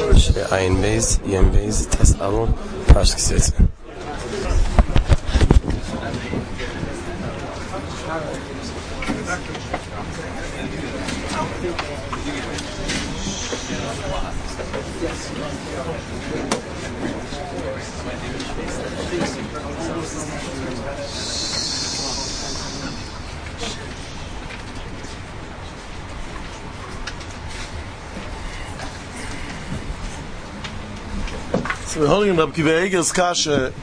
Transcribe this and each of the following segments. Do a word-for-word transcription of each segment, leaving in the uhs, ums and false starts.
Ein Beis, Yen Beis, Tes Abo, Pasch gesetzt. So we're holding Rabbi Akiva Eiger's kasha.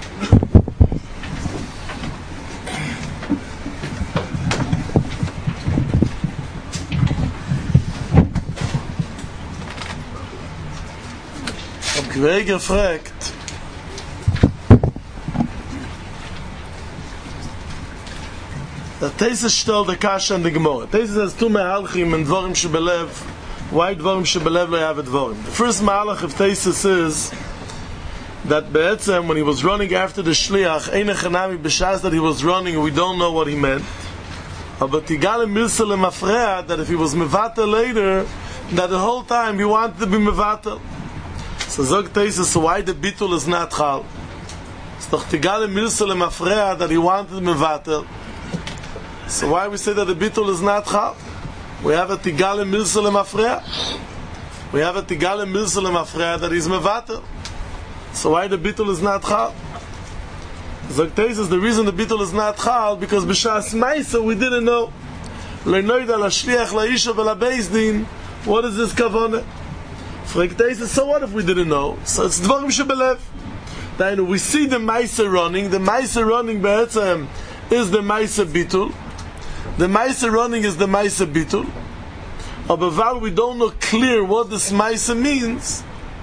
Rabbi Akiva Eiger fragt, that Tesis stellt the kasha in the Gemara. Tesis has two mehalchim and dvorim shebelev. Why dvorim shebelev lo yavet dvorim? The first mehalach of Tesis is that Be'etzem, when he was running after the Shliach, Eine Chanami B'shas that he was running, we don't know what he meant. But Tigale Milsa Lemafrea, that if he was Mevatel later, that the whole time he wanted to be Mevatel. So Zog Tesis, so why the Bitul is not Chal? It's doch Tigale Milsa Lemafrea, that he wanted to be Mevatel. So why we say that the Bitul is not Chal? We have a Tigale Milsa Lemafrea. We have a Tigale Milsa Lemafrea that he's Mevatel. So why the bitul is not chal? Zog Tesis, the reason the bitul is not chal, because b'shas ma'isa we didn't know. Le'noida la'shliach la'isha v'la'beizdin, what is this kavanah? Frag Tesis, so what if we didn't know? So it's dvarim shebelev. Then we see the ma'isa running, the ma'isa running be'etzem is the ma'isa bitul. The ma'isa running is the ma'isa bitul. But while we don't know clear what this ma'isa means,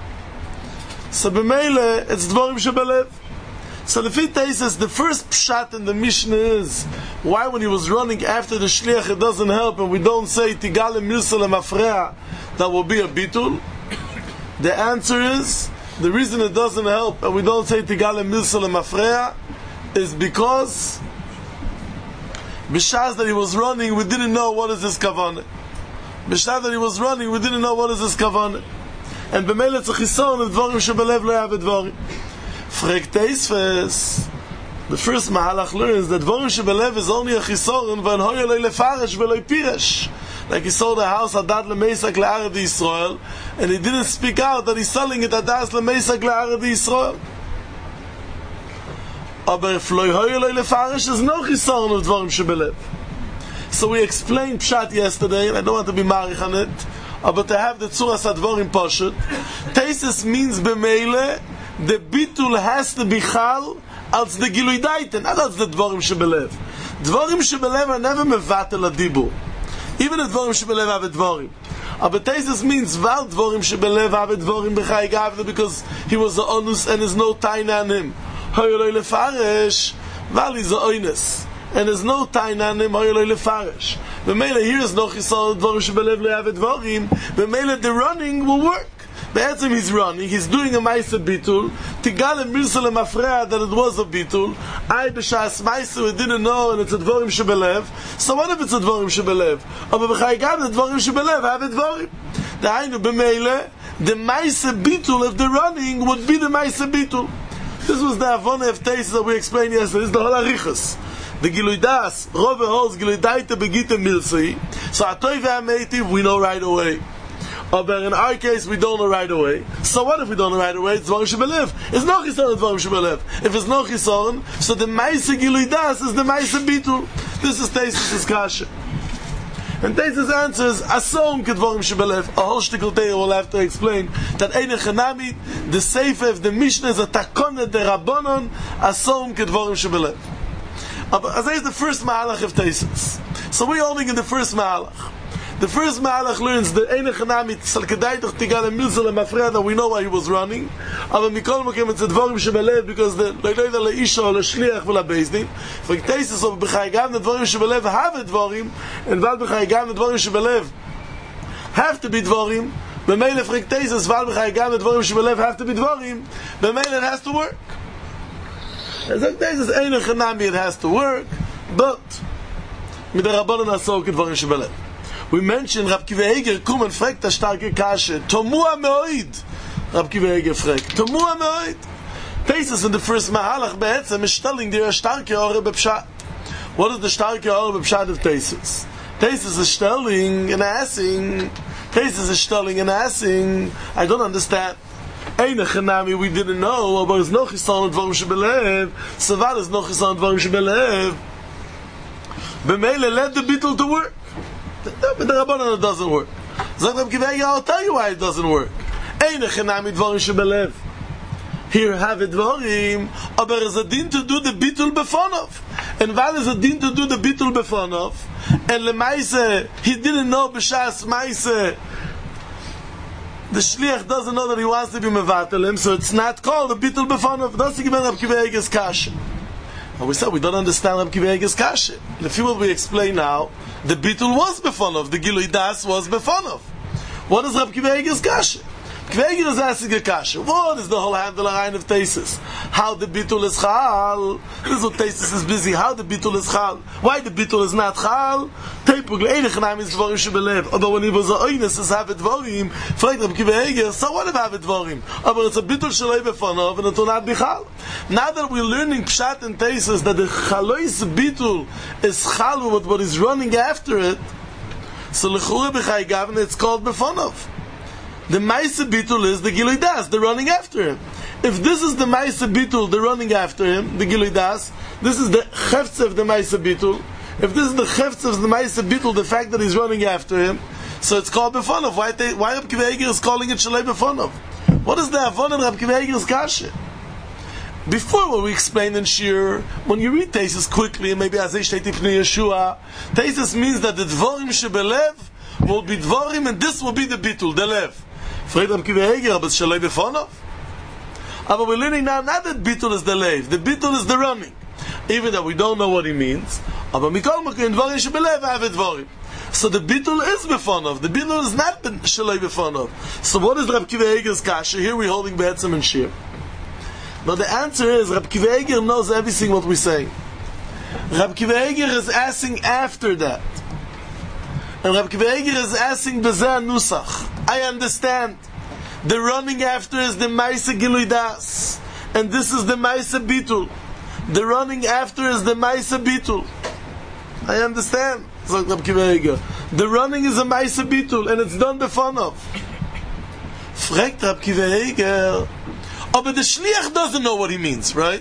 so b'meile, it's dvorim shebelev. So the fit says the first pshat in the Mishnah is why when he was running after the shliach it doesn't help and we don't say tigale milsa lemafrea, that will be a bitul. The answer is the reason it doesn't help and we don't say tigale milsa lemafrea is because b'shas that he was running we didn't know what is this kavanah. B'shas that he was running we didn't know what is this kavanah. And b'meile it's a chisaron of dvorim shebelev lo yavet dvorim. Frag Teisves, the first mahalach learns that dvorim shebelev is only a chisaron when hoya lo lefaresh v'lo piresh. Like he sold a house adat lemeisak le'arad Yisrael, and he didn't speak out that he's selling it adat lemeisak le'arad Yisrael. Aber if lo hoya lo lefaresh, there's no chisaron of dvorim shebelev. So we explained pshat yesterday, and I don't want to be marich on it. But to have the Tzuras Advorim Pashut, Tesis means b'meile, the bitul has to be chal als the Gilui Daiten, not als the Dvorim Shebelev. Dvorim Shebelev are never mevatel adibur. Even the Dvorim Shebelev have a Dvorim. But Tesis means val Dvorim Shebelev have a Dvorim b'chai gavne, because he was the onus and there's no taina on him. Hoyoloi lefaresh, val is the oines. And there's no taina on him, hoyoloi lefaresh. B'meile here is no chisol dvorim shebelev lo yavet dvorim. B'meile the running will work. Be'etzem he's running, he's doing a ma'isa bitul. Tigale milsa lemafrea that it was a bitul. I b'shas ma'isa we didn't know and it's a dvorim shebelev. So what if it's a dvorim shebelev? But b'chai gam the dvorim shebelev have a dvorim. Da'aynu b'meile the ma'isa bitul of the running would be the ma'isa bitul. This was the avona of Tesis that we explained yesterday. This is the whole arichas. The Gilui Das, Rove holds Gilui Daita Begita Milsi. So Atoy ve'ametiv we know right away. But in our case we don't know right away. So what if we don't know right away? It's Dvorim Shebelev. It's no chisaron Dvorim Shebelev. If it's no chisaron, so the Maisa Gilui Das is the Maisa Bitul. This is Tesis' discussion. And Tesis answers, Asom Kedvorim Shebelev. A whole shtickle Teir will have to explain that Eine Chanami, the Sefer of the Mishnah is a Takone de Rabbanon, Asom Kedvorim Shebelev. As that is the first mahalach of Tesis. So we're holding in the first mahalach. The first mahalach learns the Eine Chanami Salkedaitach Tigale Milsa Lemafrea that we know why he was running. Aber Mikol Mokem it's a Dvorim Shebelev because the Leiloida Leisha or Leshliach V'Labeizdin. For Tesis of B'chai Gam the Dvorim Shebelev have a Dvorim, and Val B'chai Gam the Dvorim Shebelev have to be Dvorim. B'meile Frek Tesis Val B'chai Gam the Dvorim Shebelev have to be Dvorim. B'meile it has to work. As I say, this Eine Chanami, it has to work, but mit der Rabbanon Asok Dvorim Shebelev. We mentioned Rabbi Akiva Eiger kum and fragt a starke kashe. Tomua meoid. Rab Kiva Eger fragt. Tomua meoid. Teisus in the first Mahalach be'etzem is telling dir a starke Ore bepshat. What is the starke Ore bepshat of Teisus? Teisus is telling and asking. Teisus is telling and asking. I don't understand. Eine Chanami we didn't know, aber es noch Chisson Dvarim Shebelev. Savar is noch Chisson Dvarim Shebelev. B'meile let the bittul to work. But the Rabbanan it doesn't work. Zog Rab Kiva Eger, I'll tell you why it doesn't work. Eine Chanami Dvarim Shebelev. Here have it dvarim, aber es a din to do the bitul befonov. And while it's a din to do the bitul befonov, and lemaise, he didn't know b'shas maise, the shliach doesn't know that he wants to be mevatel him, so it's not called the bitul befonov. That's the given Rab Kiva Eger's kasha. And we said we don't understand Rab Kiva Eger's kasha. The few will be explained now. The bitul was befonov, the gilui das was befonov. What is Rab Kiva Eger's kasha? Kveger is asking a kasha. What is the whole handle line of Teisus? How the bitul is chal? This is what Teisus is busy. How the bitul is chal? Why the bitul is not chal? Teipug le'enich naim is dvorim shebelev. Although when he was a oines is have dvorim, fragt Rab Kiva Eger, so what if have dvorim? But it's a bitul shalei befonov and it will not be chal. Now that we're learning pshat and Teisus that the chalois bitul is chal with what is running after it, so l'chura b'chai gavne it's called befonov. The Maisa Bitul is the Gilui Das, the running after him. If this is the Maisa Bitul, the running after him, the Gilui Das, this is the Chefz of the Maisa Bitul. If this is the Chefz of the Maisa Bitul, the fact that he's running after him, so it's called Befonov. Why, they, why Rab Kiva Eger is calling it Shalei Befonov? What is the Avon in Rab Kiva Eger's Kasha? Before what we explained in Shir, when you read Teisus quickly, maybe as Eish Teiti Pnei Yeshua, Teisus means that the Dvorim Shebelev will be Dvorim and this will be the Bitul, the Lev. Fragt Rab Kiva Eger, but Shalei Befonov? But we're learning now not that Bitul is the Lev, the Bitul is the running. Even that we don't know what he means. Aber Mikol Makim Dvorim Shebelev have Dvorim. So the Bitul is Befonov. The Bitul is not Shalei Befonov. So what is Rab Kiva Eger's Kasha? Here we're holding Be'etzem and Shir. Now the answer is, Rab Kiva Eger knows everything what we're saying. Rab Kiva Eger is asking after that. And Rab Kiva Eger is asking Bezeh Nusach. I understand. The running after is the Maisa Gilui Das. And this is the Maisa Bitul. The running after is the Maisa Bitul. I understand. So Rab Kiva Eger. The running is a Maisa Bitul and it's done befonov. Fragt Rab Kiva Eger. Oh, but the Shliach doesn't know what he means, right?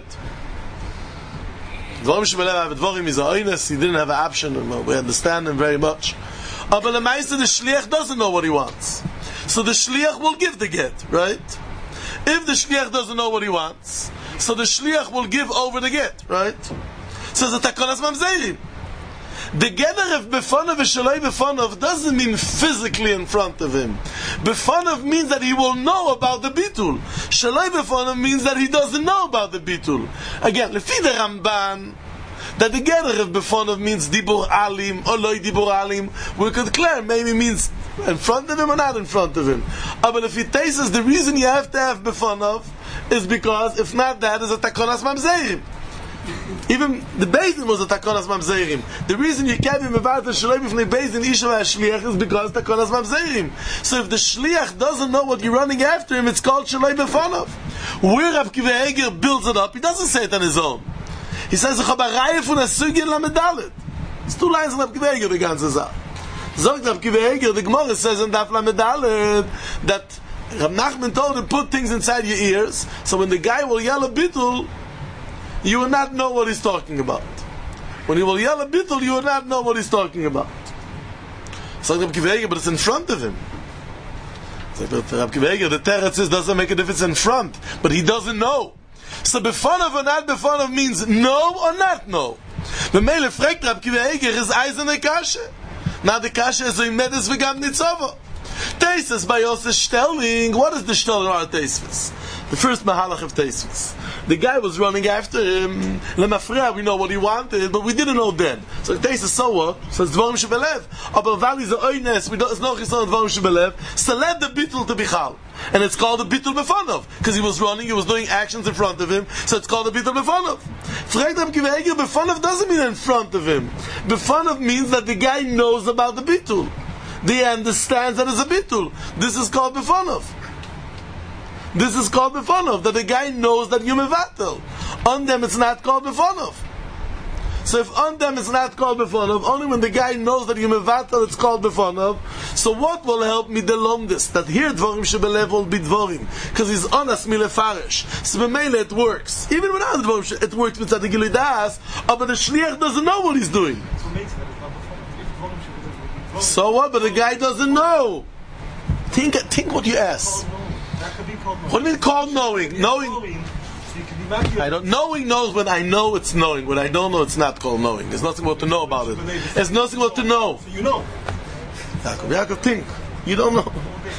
Dvorim Shebelev Dvorim is a oines. He didn't have an option. We understand him very much. Oh, but the Maisa, the Shliach doesn't know what he wants. So the Shliach will give the get, right? If the Shliach doesn't know what he wants, so the Shliach will give over the get, right? So the Takonas Mamzerim. The Geder of Befonov and Shalei Befonov doesn't mean physically in front of him. Befonov means that he will know about the Bitul. Shalei Befonov means that he doesn't know about the Bitul. Again, Lefi the Ramban, that the Geder of Befonov means Dibur Alim or Loi Dibur Alim, we could declare maybe means in front of him or not in front of him. But if he tastes the reason you have to have Befonov is because if not that is a Takonas Mamzerim. Even the Bezdin was a Takonas Mamzerim. The reason you can't be Mevat Shalei B'fnei Bezdin Isha Shliach is because Takonas Mamzerim. So if the Shliach doesn't know what you're running after him, it's called Shalei Befonov. Where Rab Kiva Eger builds it up, he doesn't say it on his own. He says, "Ich habe eine Reihe von der Sugya Lamedalet." It's two lines of Rab Kiva Eger, the ganze Sache. Sagt Rab Kiva Eger, the Gemara says in Daf Lamedalet that Rab Nachman told him, put things inside your ears, so when the guy will yell a bittul, you will not know what he's talking about. When he will yell a bittul, you will not know what he's talking about. Sagt Rab Kiva Eger, but it's in front of him. Sagt Rab Kiva Eger, the teretz says doesn't make a difference in front, but he doesn't know. So befonov or not befonov means no or not no. The mele fragt Rab Kiva Eger is eisene kashe. Now the kashe is in medes v'gam nitzova. Teisus by Yosef Stelling. What is the Stelling or Teisus? The first mahalach of Teisus. The guy was running after him. Lemafreya, we know what he wanted, but we didn't know then. So Teisus, so what? So it's Dvorim Shebelev. Aber weil is a oines, we don't, it's not Dvorim Shebelev. So let the bittul to be chal. And it's called the bittul befonov. Because he was running, he was doing actions in front of him, so it's called the bittul befonov. Fragt Rab Kiva Eger, befonov doesn't mean in front of him. Befonov means that the guy knows about the bittul. He understands that it's a bittul. This is called befonov. This is called befonov, that the guy knows that you mevatel. On them it's not called befonov. So if on them it's not called befonov, only when the guy knows that you mevatel it's called befonov. So what will help me delom this? That here dvorim shebelev will be dvorim, because he's honest milefarish. So b'meile it works. Even without dvorim, it works with the gilui das, but the shliach doesn't know what he's doing. So what? But the guy doesn't know. Think, think what you ask. What do you mean called knowing? Knowing. I don't. Knowing knows when I know it's knowing. When I don't know, it's not called knowing. There's nothing more to know about it. There's nothing more to know. So you know. Yaakov, Yaakov, think. You don't know.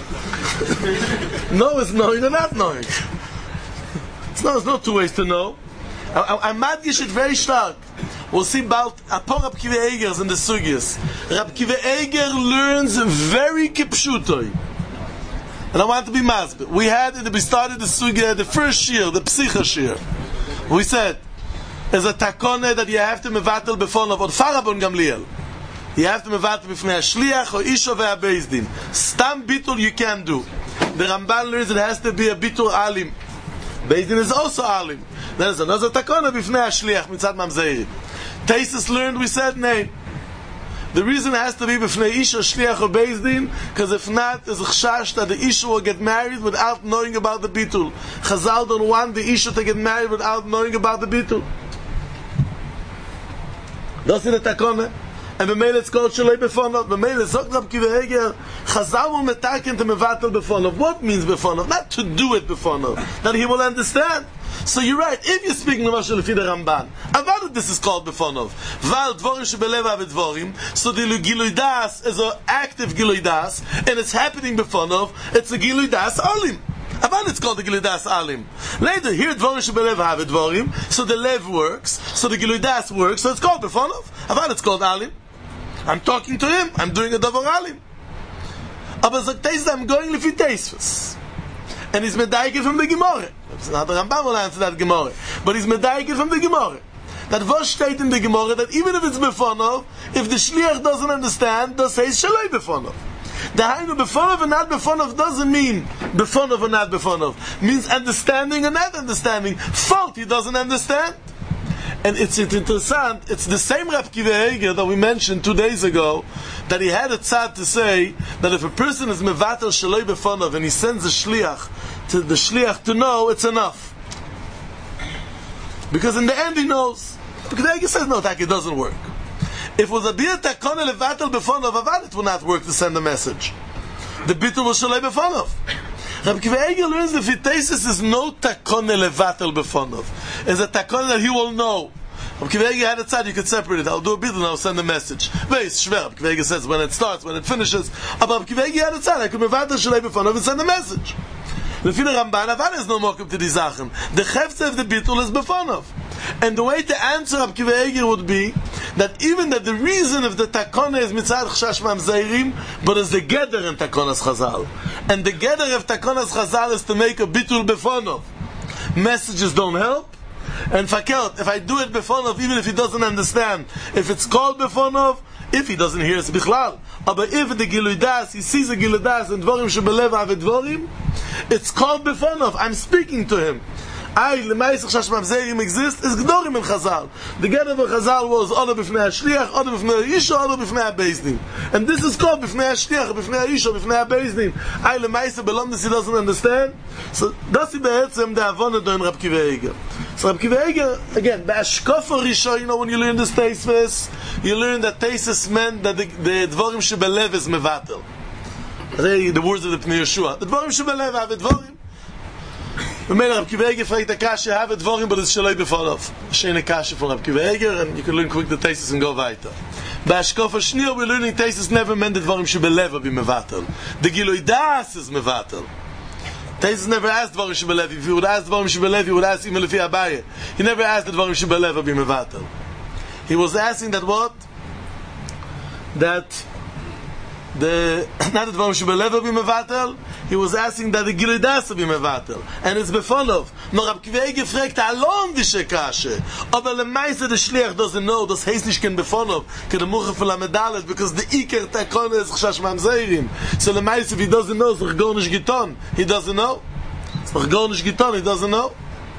No is knowing or not knowing. It's no. There's no two ways to know. I, I, I madgish it very stark. We'll see about Apor Rab Kiva Eiger's in the Sugyas. Rab Kiva Eiger learns very kipshutoi. And I want to be masbid. We had it, we started the Sugya, the first year, the Psicha shir. We said, there's a takone that you have to mevatel befonov, or farabon gamliel. You have to mevatel b'fnei hashliach, or isho ve'abeis din. Stam bitul you can do. The Ramban learns it has to be a bitul alim. Beis din is also alim. There's another takone b'fnei hashliach, mitzad mamzeiri. Taisus learned, we said, nay. The reason it has to be b'fnei isha, shliach, or beis din, because if not, there's a chashash that the isha will get married without knowing about the bitul. Chazal don't want the isha to get married without knowing about the bitul. That's in the takone. And b'meil it's called shalei befonov. B'meil zok Rab Kiva Eiger, Chazal will metaken to mevatel befonov. What means befonov? Not to do it befonov. That he will understand. So you're right, if you're speaking Mashal Lefi the Ramban, about this is called befonov. Val dvorim shebelev avedvorim. So the gilui das is an active gilui das, and it's happening befonov. It's a gilui das alim. About it's called the gilui das alim. Later, here dvorim shebelev avedvorim. So the lev works. So the gilui das works. So it's called befonov. About it's called alim. I'm talking to him. I'm doing a davar alim. Aber sagt I'm going lefi teisvus. And he's medaiked from the Gemara. Not the Rambam will answer that Gemara, but he's medaiked from the Gemara. That was state in the Gemara that even if it's befonov, if the shliach doesn't understand, does say shalei befonov. The hainu befonov and not befonov doesn't mean befonov or not befonov. Means understanding or not understanding. Fault he doesn't understand. And it's, it's interesting, it's the same Rab Kiva Eiger that we mentioned two days ago, that he had a tzad to say that if a person is mevatel shaloi befonov and he sends a shliach to the shliach to know, it's enough. Because in the end he knows. Because Eiger says no, that it doesn't work. If it was a bir takone levatel befonov avad, it would not work to send a message. The bitul was shaloi befonov. Rab Kiva Eiger learns that Vitesis is no takone levatel befonov. It's a takone that he will know. Rab Kiva Eiger had a tzad, you could separate it. I'll do a bit and I'll send a message. Very shver. Rab Kiva Eiger says when it starts, when it finishes. But Rab Kiva Eiger had a tzad, I could mevatel shalei befonov and send a message. Lefi the Ramban, Avan is no mokum to the Sachen. The chefze of the bitul is befonov. And the way to answer Rab Kiva Eiger would be that even that the reason of the takona is mitzad chashash mamzeirim, but is the geder in takonas chazal. And the geder of takonas chazal is to make a bitul befonov. Messages don't help. And fakelt, if I do it befonov, even if he doesn't understand, if it's called befonov, if he doesn't hear it's bichlal. But if the gilui das, he sees a gilui das and dvorim shebelev avedvorim, it's called befonov. I'm speaking to him. I, lemaisach shash mamzeirim exist, is gdorim in Chazal. The get of Chazal was other b'fnei hashliach, other b'fnei ha'isha, other b'fnei ha'beis din. And this is called b'fnei hashliach, b'fnei ha'isha, b'fnei ha'beis din. I, lemaisach belomdis he doesn't understand. So, das is be'etzem the avona do in Rab Kiva Eiger. So Rab Kiva Eiger, again, be'ashkofa risho, you know, when you learn this teisves, you learn that teisves meant that the, the dvorim shebelev is mevatel. The words of the Pnei Yeshua. The dvorim shebelev have dvorim. Remember, Rab Kiva Eiger fragt the kasha, have it dvorim, but it's shaloi befonov. Shene kasha from Rab Kiva Eiger, and you can learn quick the tesis and go weiter. Ba'ashkofa shniya, we're learning tesis never meant the dvorim shebelev be mevatel. The gilui das is mevatel. Tesis never asked dvorim shebelev. If he would ask dvorim shebelev, he would ask even lefi Abaye. He never asked the dvorim shebelev be mevatel. He was asking that what? That the not the dvarim shebelev be mevatel. He was asking that the gilui das be mevatel, and it's befonov. No, Rab Kiva Eiger fragt alon dishe kashe, aber lemaise the shliach doesn't know. Das heißt nicht ken befonov, ken the muche for la medalet, because the iker takon is chashash mamzeirim. So lemaise if he doesn't know, so gar nicht getan. He doesn't know. It's noch gar nicht getan, he doesn't know.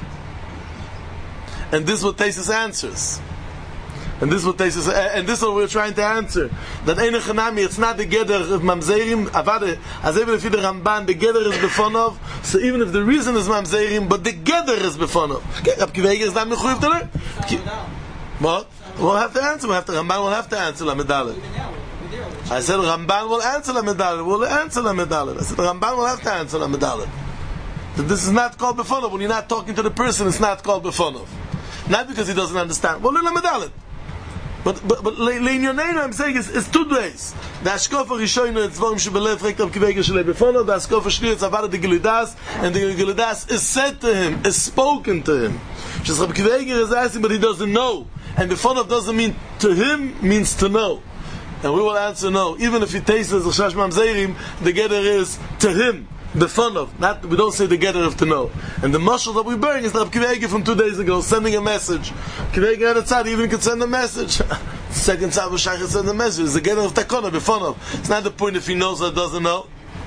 And this is what Tesis answers. And this is what Tesis, and this is what we're trying to answer. That Eine Chanami, it's not the Geder of Mamzerim, Avade, as even if the Ramban, the Geder is Befonov, so even if the reason is Mamzerim, but the Geder is Befonov. Okay, Rab Kiva Eiger is not Mechuyev to learn. What? We'll have to answer, we'll have to, Ramban will have to answer La Medalet. I said Ramban will answer La Medalet, will answer La Medalet. I said Ramban will have to answer La Medalet. That this is not called Befonov. When you're not talking to the person, it's not called Befonov. Not because he doesn't understand. Well, La Medalet. But but but in your name I'm saying it's, it's two days. The Ashkofa Rishoyno it's Dvorim Shebelev Frekt Rab Kiva Eiger Shelei Befonov. The Ashkofa Shni it's Avada the Gilidas, and the Gilidas is said to him, is spoken to him. Just Rab Kiva Eiger is asking, but he doesn't know. And Befonov doesn't mean to him, means to know. And we will answer no. Even if he tastes as Chash Mamzerim, the Geder is to him. The fun of, not, we don't say the Geder of to know. And the mashal that we bring is Rab Kiva Eiger from two days ago, sending a message. Kiva Eiger had a tzad, he even could send a message. Second tzad was Shach send a message. It's the Geder of Takona, the fun of. It's not the point if he knows or doesn't know.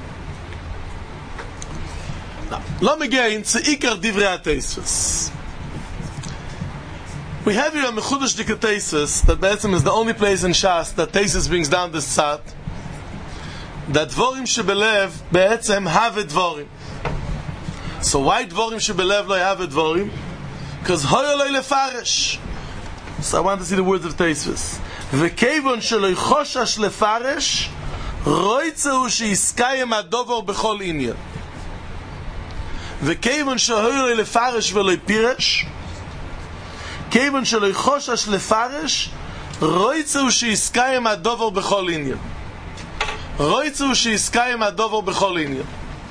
Now, let me get into Ikar Divrei HaTeisvus. We have here a Mechudesh Dika Teisvus, that Be'etzim is the only place in Shas that Teisvus brings down this tzad. That Dvorim Shebelev Be'etzem have Dvorim. So why Dvorim Shebelev lo have Dvorim? Because Hoyo lo lefaresh. So I want to see the words of Teisvus. V'kevon shelo choshash lefaresh, roitzehu sheyiskayem adovor bechol inyan. V'kevon shehoyo lo lefaresh v'lo piresh, kevon shelo choshash lefaresh, roitzehu sheyiskayem adovor bechol inyan. Roitzu sheyiskayem adovor bechol inyan.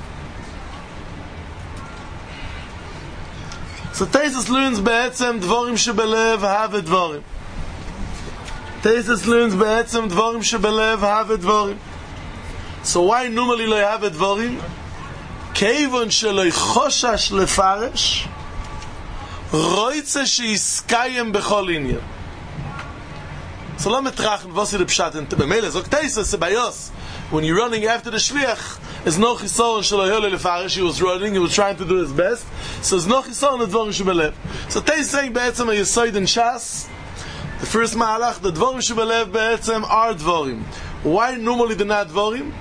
So Tesis learns be'etzem dvorim shebelev have dvorim. Tesis learns be'etzem dvorim shebelev have dvorim. So why normally lo have dvorim? Kevon shelo choshash lefaresh, roitze sheyiskayem bechol inyan. So let me trachen was the pshat in Bemele. So Tesis sebayos. When you're running after the shliach, it's no chisol and shelo yole lefarish. He was running, he was trying to do his best. So it's no chisol and dvorim shebelev. So Teis saying be'etzem a yesoid in Shas, the first ma'alach, the dvorim shebelev be'etzem are dvorim. Why normally they're not dvorim?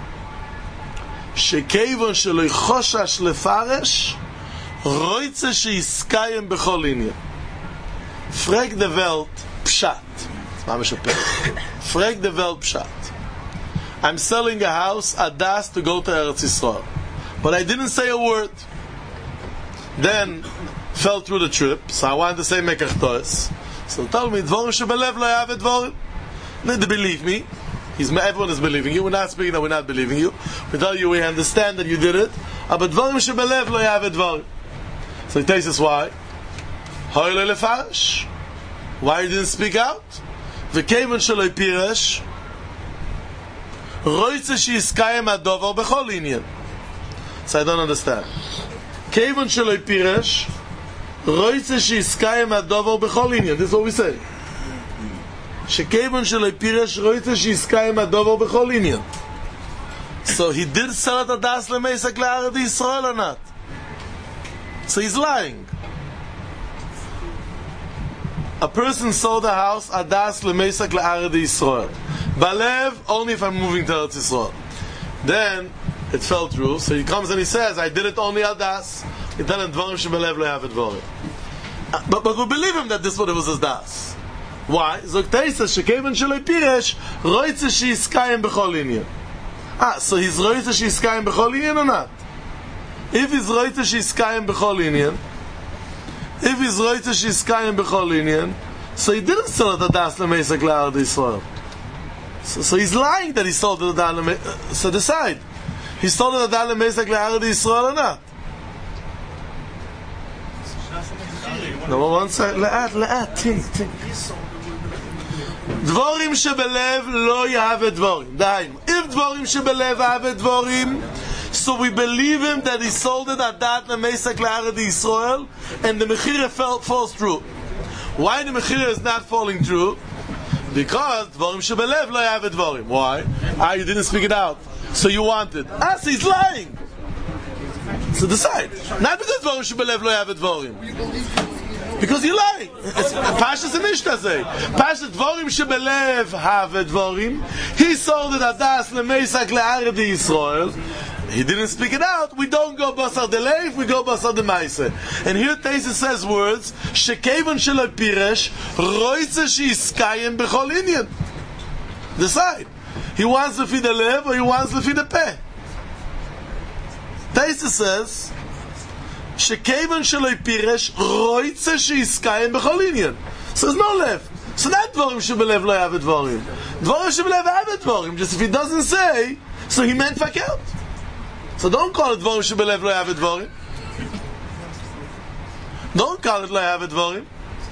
Shekevon shelo choshash lefarish, roitze sheyiskayem bechol inyan. Frag the Welt pshat. Frag the Welt pshat. I'm selling a house, Adas, to go to Eretz Yisrael. But I didn't say a word. Then, fell through the trip, so I wanted to say Mekach Toes. So told me, Dvorim Shebelev lo have Dvorim. They believe me. He's, everyone is believing you. We're not speaking that we're not believing you. We tell you we understand that you did it. But Dvorim Shebelev lo have Dvorim. So he tells us why. Hoy lo lefarish. Why you didn't speak out? V'kevon shelo piresh, roitze sheyiskayem adovor bechol inyan. So I don't understand. Kevon shelo piresh, roitze sheyiskayem adovor bechol inyan. This is what we say. Shekevon shelo piresh, roitze sheyiskayem adovor bechol inyan. So he did sell it adas lemesak le'arad Yisrael or not? So he's lying. A person sold a house, Adas lemesak le'arad Yisrael. Balev, only if I'm moving to Eretz Yisrael. Then, it fell through, so he comes and he says, I did it only Adas. He tell him, Dvorim shebelev lo have Dvorim. But, but we believe him that this was, was his Das. Why? Zok Teisa, shekevon shelo piresh, roitze sheyiskayem bechol inyan. Ah, so he's roitze sheyiskayem bechol inyan or not? If he's roitze sheyiskayem bechol inyan, if he's roitze sheyiskayem bechol inyan, so he didn't sell it Adas lemesak le'arad Yisrael. So, so he's lying that he sold it Adas lemesak. So decide, he sold it Adas lemesak le'arad Yisrael or not? No, one second. Le'at, le'at, think, think. Dvorim shebelev lo yahave dvorim. Daim. If dvorim shebelev have dvorim, so we believe him that he sold it at that lemesak le'arad Yisrael, and the mechira falls through. Why the mechira is not falling through? Because dvorim shebelev lo yahave dvorim. Why? Ah, you didn't speak it out, so you wanted. Ah, so he's lying. So decide. Not because Dvorim Shebelev lo have Dvorim. Because you lie. Pashas and Ishtazeh. Pashas Dvorim Shebelev have Dvorim. He sold it Adas Lemeisak Le'ared Yisrael. He didn't speak it out. We don't go Basar Deleif, we go Basar Demaise. And here Tesis says words, Shekevon Shelo Piresh, Roitze Shiskayim Bechol Inyan. Decide. He wants to feed the lev or he wants to feed the peh. Tesis says, Shekevon Shelo Piresh, Roitze Shiskayim Bechol Inyan. So there's no lev. So that Dvorim Shebelev lo have Dvorim. Dvorim Shebelev have Dvorim. Just if he doesn't say, so he meant fakelt. So don't call it Dvorim Shebelev lo have Dvorim. Don't call it lo have Dvorim.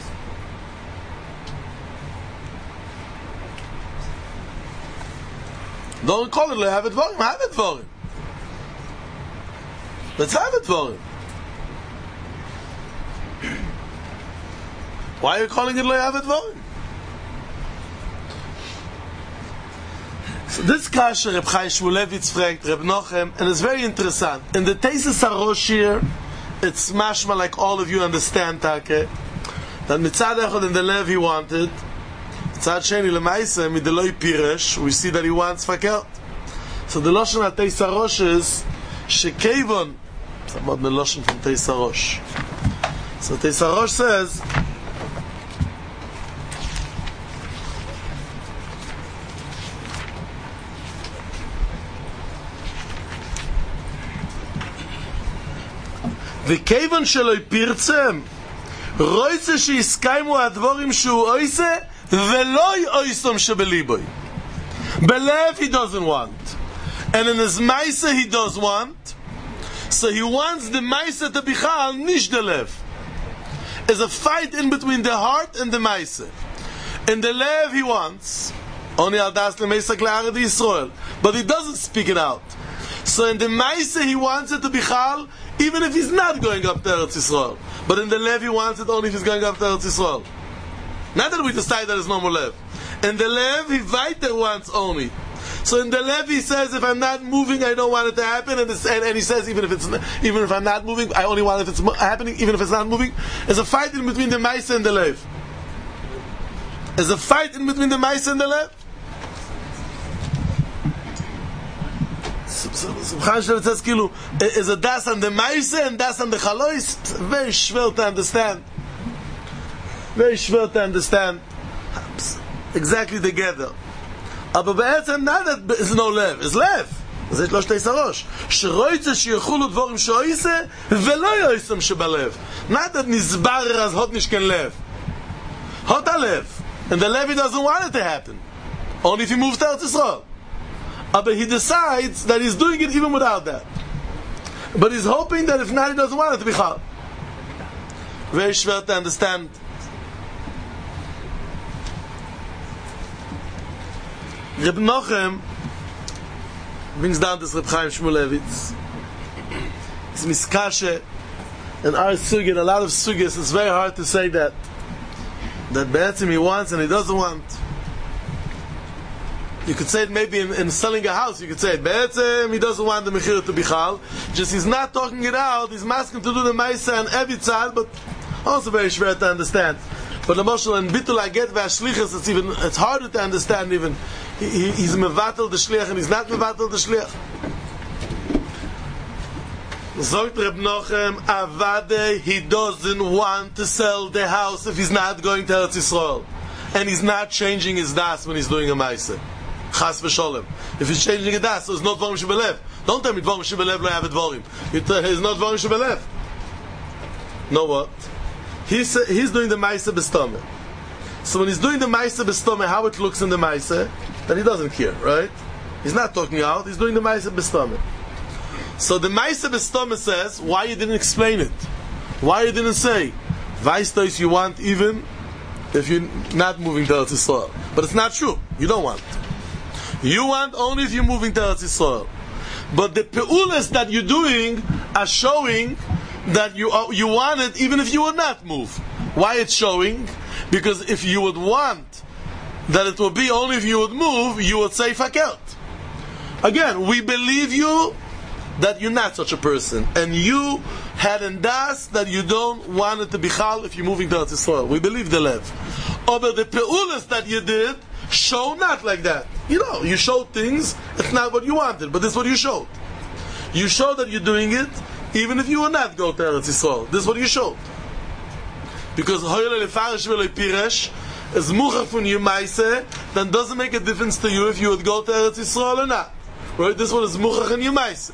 Don't call it lo have Dvorim. Have Dvorim. Let's have Dvorim. Why are you calling it lo have Dvorim? So this kasha Reb Chaim Shmulevitz fragt Reb Nochem, and it's very interesting. In the Tesis HaRosh here, it's mashma like all of you understand, Take, that mitzad echad in the lev he wanted, mitzad sheni lemaise mideloi piresh, we see that he wants fakelt. So the Lashon at Tesis HaRosh is shekevon, it's about the Lashon from Tesis HaRosh. So Tesis HaRosh says, וכיוון שלא יפירצם רויצה שיסקיימו הדבורים שהוא עושה ולא יעויסם שבליבוי. בלב he doesn't want, and in his maise he does want, so he wants the maise to bichal nish the lev. There's a fight in between the heart and the maise. In the lev he wants only al das lemeisak le'ared Yisrael, but he doesn't speak it out. So in the maise he wants it to bichal even if he's not going up to Eretz Yisrael. But in the lev he wants it only if he's going up to Eretz Yisrael. Not that we decide that there's no more lev. In the lev he weiter wants only. So in the lev he says, if I'm not moving, I don't want it to happen. And, and, and he says, even if it's even if I'm not moving, I only want it if it's happening, even if it's not moving. There's a fight in between the Maisa and the lev. There's a fight in between the Maisa and the lev. Subhan Shalom says, Kilu, is a das on the Maise and das on the Chalois? Very schwer to understand. Very schwer to understand. Exactly together. Aber בעצם not that is no lev, is lev. זה יש לו שתי שרוש. שרויצה שיחולו דבורים שאויסה ולא יויסם שבלב. Not that נזבר אז hot nicht kein lev. Hot a lev. And the lev he doesn't want it to happen. Only if he moves to Eretz Yisrael. But he decides that he's doing it even without that. But he's hoping that if not, he doesn't want it to be chal. Very schwer to understand. Reb Nochem brings down this Reb Chaim Shmulevitz. It's miskashe and our sugya, a lot of sugyas. It's very hard to say that that be'etzim he wants and he doesn't want. You could say it maybe in, in selling a house. You could say it. Be'etzem, he doesn't want the mechir to be chal. Just he's not talking it out. He's masking to do the maisa and every tzad, but also very schwer to understand. But the Moshel and Bittul Aget ve'ashlichas, it's even it's harder to understand even. He, he, he's mevatel the shliach and he's not mevatel the shliach. Zogt Reb Nochem, Avade, he doesn't want to sell the house if he's not going to Eretz Yisrael, and he's not changing his das when he's doing a maisa. Chas v'sholem. If he's changing a das, so it's not dvarim shebelev. Don't tell me dvarim shebelev lo have dvarim. It's not dvarim shebelev. Know what? He's he's doing the maisa b'stomeh. So when he's doing the maisa b'stomeh, how it looks in the maisa, then he doesn't care, right? He's not talking out. He's doing the maisa b'stomeh. So the maisa b'stomeh says, why you didn't explain it? Why you didn't say, Vaistois you want even if you're not moving to Eretz Yisrael? But it's not true. You don't want. You want only if you're moving to Eretz Yisrael. But the peulas that you're doing are showing that you are, you want it even if you would not move. Why it's showing? Because if you would want that it would be only if you would move, you would say fakelt. Again, we believe you that you're not such a person, and you had in das that you don't want it to be chal if you're moving to Eretz Yisrael. We believe the lev. Over the peulas that you did show not like that. You know, you showed things, it's not what you wanted, but this is what you showed. You showed that you're doing it, even if you will not go to Eretz Yisrael. This is what you showed. Because hoyle lefarish v'lo piresh is muchach from your maise, then doesn't make a difference to you if you would go to Eretz Yisrael or not. Right? This one is muchach in your maise.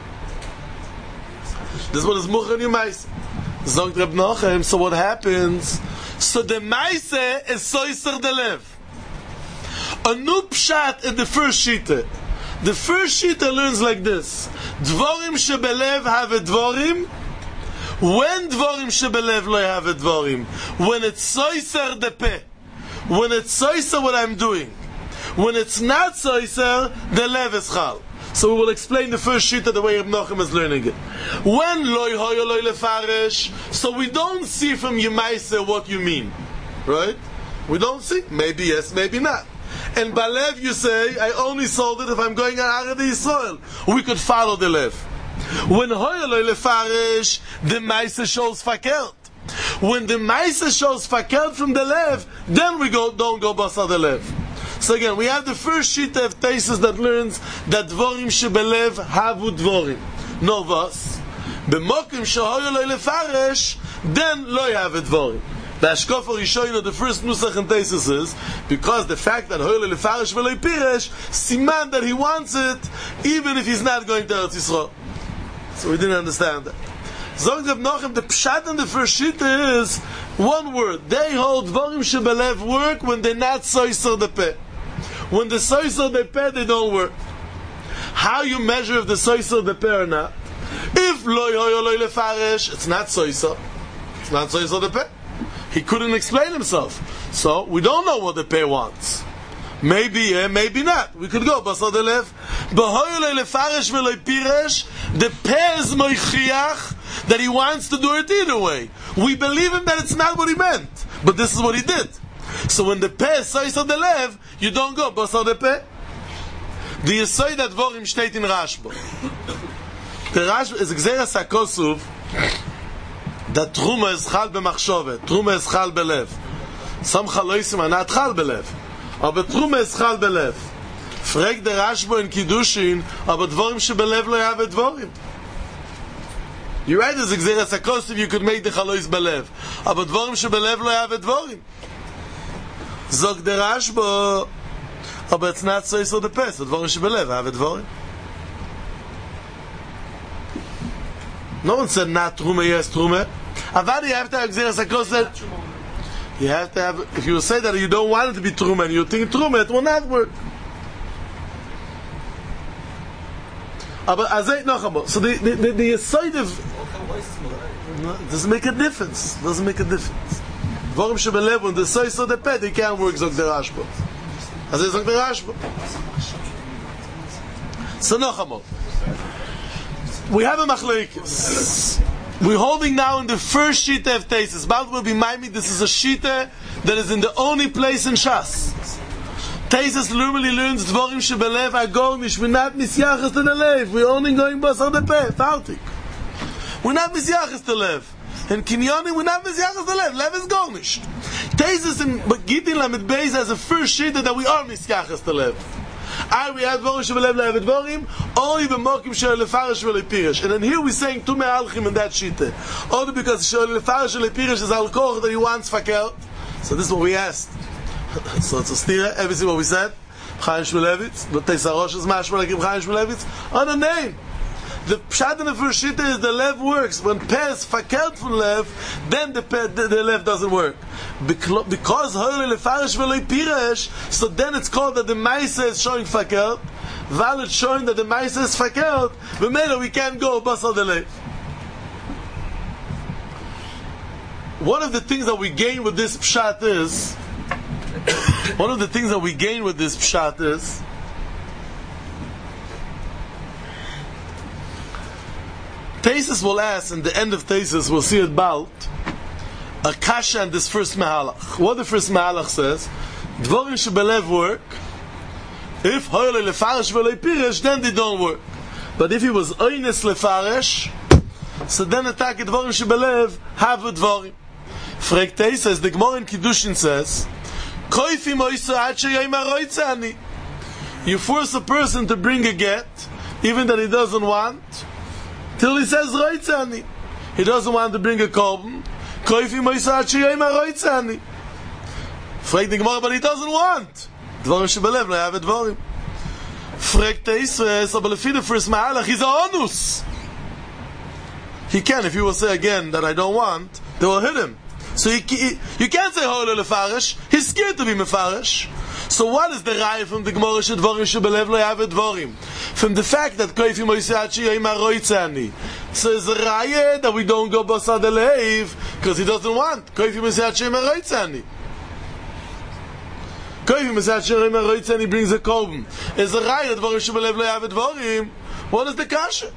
This one is muchach in your maise. Zogt Reb Nochem, so what happens? So the maise is soiser de lev. A new pshat in the first shita. The first shita learns like this: Dvorim shebelev have a dvorim. When dvorim shebelev lo have a dvorim. When it's soiser de pe. When it's soiser what I'm doing. When it's not soiser, the lev is chal. So we will explain the first shita the way Reb Nochem is learning it. When loy hoyo loy lefarish, so we don't see from Yemaisa what you mean, right? We don't see. Maybe yes, maybe not. And by lev you say, I only sold it if I'm going on Arad Yisrael. We could follow the lev. When hoyo loy lefarish, the Maisa shows fakert. When the Maisa shows fakert from the lev, then we go don't go basar the lev. So again, we have the first sheet of Taisus that learns that dvorim shebelev havu dvorim. No vas. B'mokim shehoyo loy lefaresh, then loy have dvorim. The Ashkofa Rishoyna, the first nusach in Taisus is, because the fact that hoyo loy lefaresh v'loy piresh, siman that he wants it, even if he's not going to Eretz Yisrael. So we didn't understand that. Zog Reb Nochem, the pshat in the first sheet is one word. They hold dvorim shebelev work when they're not soiser de peh. When the soiser de peh, they don't work. How you measure if the soiser de peh or not? If loy hoyo loy lefaresh, it's not soiser. It's not soiser de peh. He couldn't explain himself. So we don't know what the peh wants. Maybe yeah, maybe not. We could go basar de lev. B'hoyo loy lefaresh v'loy piresh, the peh is moichiach that he wants to do it either way. We believe him that it's not what he meant, but this is what he did. So when the peh says on the lev, you don't go basar the peh. The Yesod that Dvorim steht in Rashba. The Rashba is Gzeras HaKosuv that Truma is chal b'machshovet, Truma is chal belev. Some chaloisim are not chal belev, but Truma is chal belev. Frag the Rashba in Kiddushin, but Dvorim shebelev lo have Dvorim. You're right, as Gzeras HaKosuv you could make the chalois belev, but Dvorim shebelev lo have Dvorim. Zog the Rashba, but it's not so so the pest. Dvorim shebelev have Dvorim. No one said not Truma, yes Truma. Avadi, you have to have Gzeras HaKosuv. You have to have, if you say that you don't want it to be Truma and you think Truma, it will not work. But as I know, so the the the, the side of no, it doesn't make a difference. It doesn't make a difference. Dvorim shebelev when the soy so the pet they can't work. Zog the Rashba. As I zog the Rashba. So no, we have a machlokes. We're holding now in the first shita of Taisus. Bald will be Maimid. This is a shita that is in the only place in Shas. Taisus normally learns Dvorim shebelev agonish. We're not misyachas to the lev. We're only going basar the peh. Fartik. We're not misyachas to lev. In Kinyonim, we're not misyachas to lev. Lev is gornish. Taisus in Gittin Lamed Beis has a first shita that we are misyachas to lev. I we have Dvorim shebelev le'avet Dvorim only b'mokim shel lefarish v'lepirish. And then here we're saying two me'alchim in that shita. Only because shel lefarish v'lepirish is al koch that he wants fakert. So this is what we asked. So it's a stira. Everything what we said. Chaim Shmulevitz. The Teisarosh is mashma like Chaim Shmulevitz. On a name. The pshat in the first shita is the lev works. When peh is fakert from lev, then the peh, the, the lev doesn't work. Because hoyle lefarish v'loy piresh, so then it's called that the ma'isa is showing fakert. While it's showing that the ma'isa is fakert, but maybe we can't go basar the lev. One of the things that we gain with this pshat is, one of the things that we gain with this pshat is, Taisus will ask, in the end of Taisus, we'll see it bald, a kasha in this first mehalach. What the first mehalach says, Dvorim shebelev work, if hoyle lefarish v'loy piresh, then they don't work. But if he was oines lefaresh, so then attack dvorim shebelev have dvorim. Fragt Teises, the Gemara in Kiddushin says, Koifi moisa ad sheyayim haroitzani. You force a person to bring a get, even that he doesn't want, till he says roitzani. He doesn't want to bring a korban. Koifi moisa ad sheyayim haroitzani. Fragt the Gemara, but he doesn't want. Dvorim shebelev lo have dvorim. Fragt Teises, aber lefi the first ma'alach, he's a onus. He can, if he will say again that I don't want, they will hit him. So he, he, you can't say hoyle lefarish. He's scared to be mefarish. So what is the raya from the Gemara shedvorim shebelev lo have dvorim? From the fact that koifi moisat sheyayim haroitzani. So it's a raya that we don't go basad elev because he doesn't want. Koifi moisat sheyayim haroitzani. Koifi moisat sheyayim haroitzani brings a korban. It's a raya dvorim shebelev lo have dvorim. What is the kasha?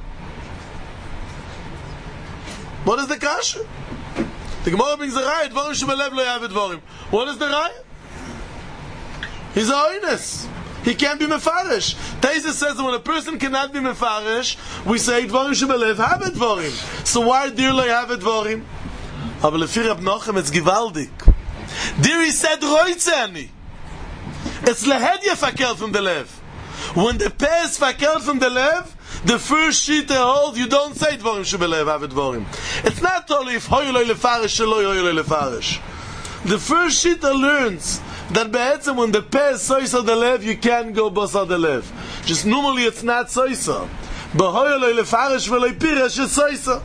What is the kasha? The Gemara brings a raya, dvorim shebelev lo have dvorim. What is the raya? He's a oines. He can't be mefarish. Teises says that when a person cannot be mefarish, we say dvorim shebelev have dvorim. So why dir lo have dvorim? Aber lefi Rab Nochem it's givaldik. Dir he said roitzani. It's lehedya fakelt from the lev. When the peh is fakelt from the lev, the first sheet they hold, you don't say dvorim shebelev have dvorim. It's not only if hoy lo lefarish shelo hoy lo lefarish. The first sheet learns that be'etzem when the peh is soisa the lev, you can't go basa the lev. Just normally it's not soisa. But hoy lo lefarish velo pirish is soisa.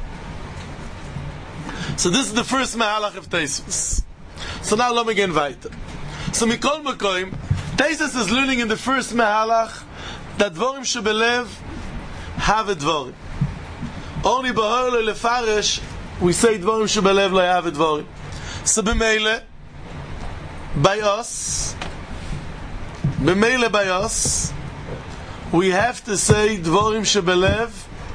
So this is the first mehalach of Teisus. So now let me get weiter. So mikol mekoim, Teisus is learning in the first mehalach that dvorim shebelev have a dvorim. Only b'hoy lo lefarish we say dvorim shebelev lo have a dvorim. So b'meile by us b'meile by us we have to say dvorim shebelev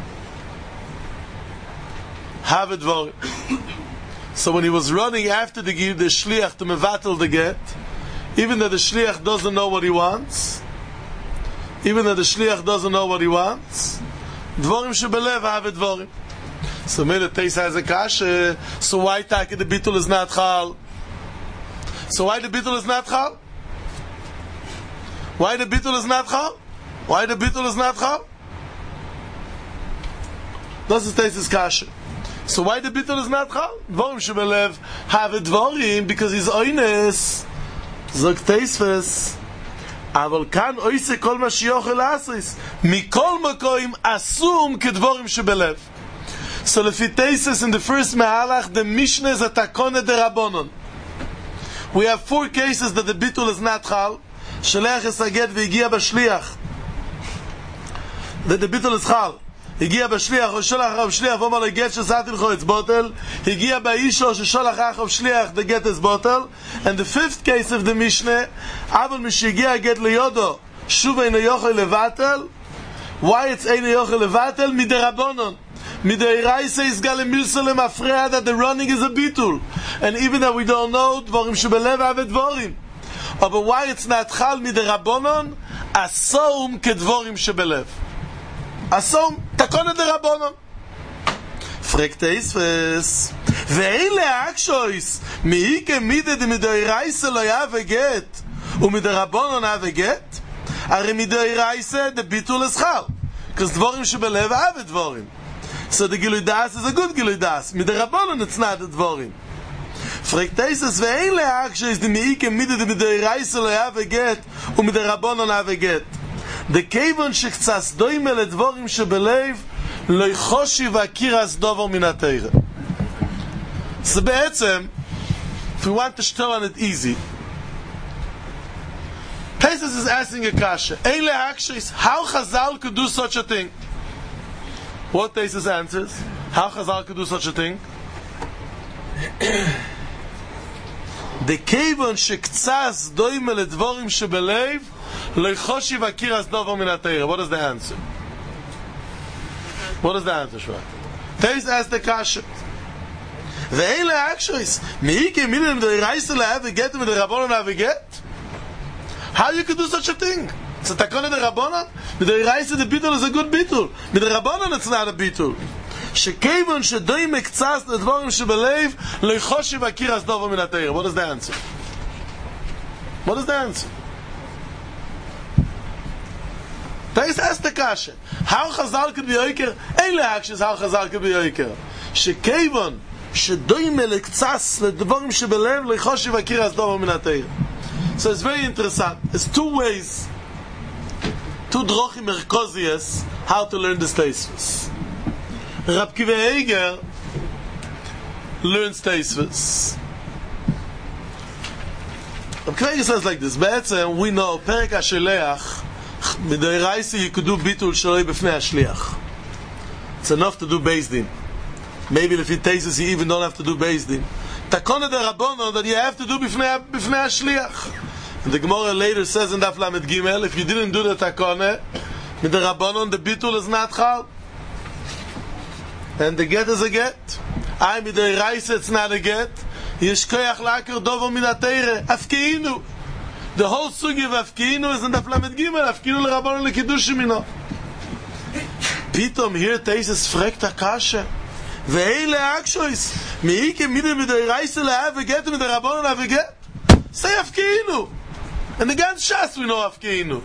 have a dvorim. So when he was running after the the shliach to mevatel the get, even though the shliach doesn't know what he wants, even though the shliach doesn't know what he wants, dvorim shebelev have a dvorim. So made it taste as a kasha. So why take the bitul is not chal? So why the bitul is not chal? Why the bitul is not chal? Why the bitul is not chal? Das ist taste kasha. So why the bitul is not chal? Dvorim shebelev have a dvorim because he's oines. Zog teisves. אבל כאן oise kol ma shiyochel asis. Mikol makoim asum kedvorim shebelev. So lefi Teisus in the first mehalach, the Mishnah is a takone de Rabbanon. We have four cases that the bitul is not chal. Shliach es haget v'higia b'shliach. That the bitul is chal. Higia b'shliach, or sholach achav shliach, v'omar le get shesati l'cho etz botel. Higia b'isho, shesholach achav shliach, the get is botel. And the fifth case of the Mishnah, avol mishigia get liyodo, shuv ein yochel levatel. Why it's ein yochel levatel? Miderabonon. Mideiraisa is galemilsalem afreya that the running is a bitul, and even that we don't know dvorim shebelev have dvorim. But why it's not chal miderabonon? Asom kedvorim shebelev. Asom takona derabonon. Frekteis ves veile akshois miike mide de mideiraisa lo have get u miderabonon have get. Are mideiraisa the bitul is chal because dvorim shebelev have dvorim. So the Gilui Das is a good Gilui Das. Mit der Rabbanon it's not the Dvorim. Fragt Teisus, ve'ein le'aksha is the meike mide de mit der Reise lo have get und mit der Rabbanon have get. The kevon shechtzas doime le Dvorim shebelev lo yichoshi v'akiras dover min ha-teira. So be'etzem, if we want to show on it easy, Teisus is asking a kasha. Ein le'aksha is how Chazal could do such a thing. What Teisus answers? How Chazal could do such a thing? The kevon shektzas doime ledvorim shebelev leichoshi vakiras dover min ha-teira. What is the answer? What is the answer, Shvat? Teisus asks the kasha. Ve'ein le'akshois miike minim de reise le'ave get with the Rabbanon have get. How you could do such a thing? It's a takana de Rabbanan. With the Reise, the bitul is a good bitul. With the Rabbanan, it's not a bitul. Shekevon shedoi mektsas ledvorim shebelev leichoshiv akiras dovo min haTorah. What is the answer? What is the answer? Tais asked the kasha. How Chazal could be oiker? Ein leakshis how Chazal could be oiker. Shekevon shedoi mektsas ledvorim shebelev leichoshiv akiras dovo min haTorah. So it's very interesting. There's two ways, two drochim merkozies, how to learn this Tosfos. Rab Kiva Eiger learns Tosfos. Rab Kiva Eiger says like this, Be'etzem, we know, Perek HaSheleach, Mid'oraisa you could do bitul shaloi b'fnei HaShliach. It's enough to do Beis Din. Maybe if it Tosfos you even don't have to do Beis Din. Takona de Rabbanon that you have to do b'fnei HaShliach. The Gemara later says in Daf Lamed Gimel, if you didn't do the takone, with the Rabbanon, the bitul is not chal. And the get is a get. I with the rice, it's not a get. Yishkoyach laker dovo min haTorah. Afkeinu. The whole sugi of Afkeinu is in Daf Lamed Gimel. Afkeinu le Rabbanon le kiddush mino. Pitom here Tosfos fragt akasha. Ve'ele akshois. Meike midem with the rice le have a get, with the Rabbanon have a get. Say Afkeinu. And the ganz Shas we know Afkeinu.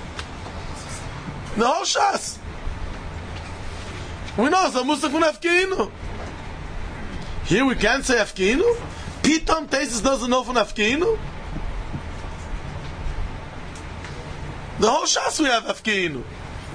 The whole Shas. We know it's a Musaf from Afkeinu. Here we can't say Afkeinu. Pitom Tosfos doesn't know from Afkeinu. The whole Shas we have Afkeinu.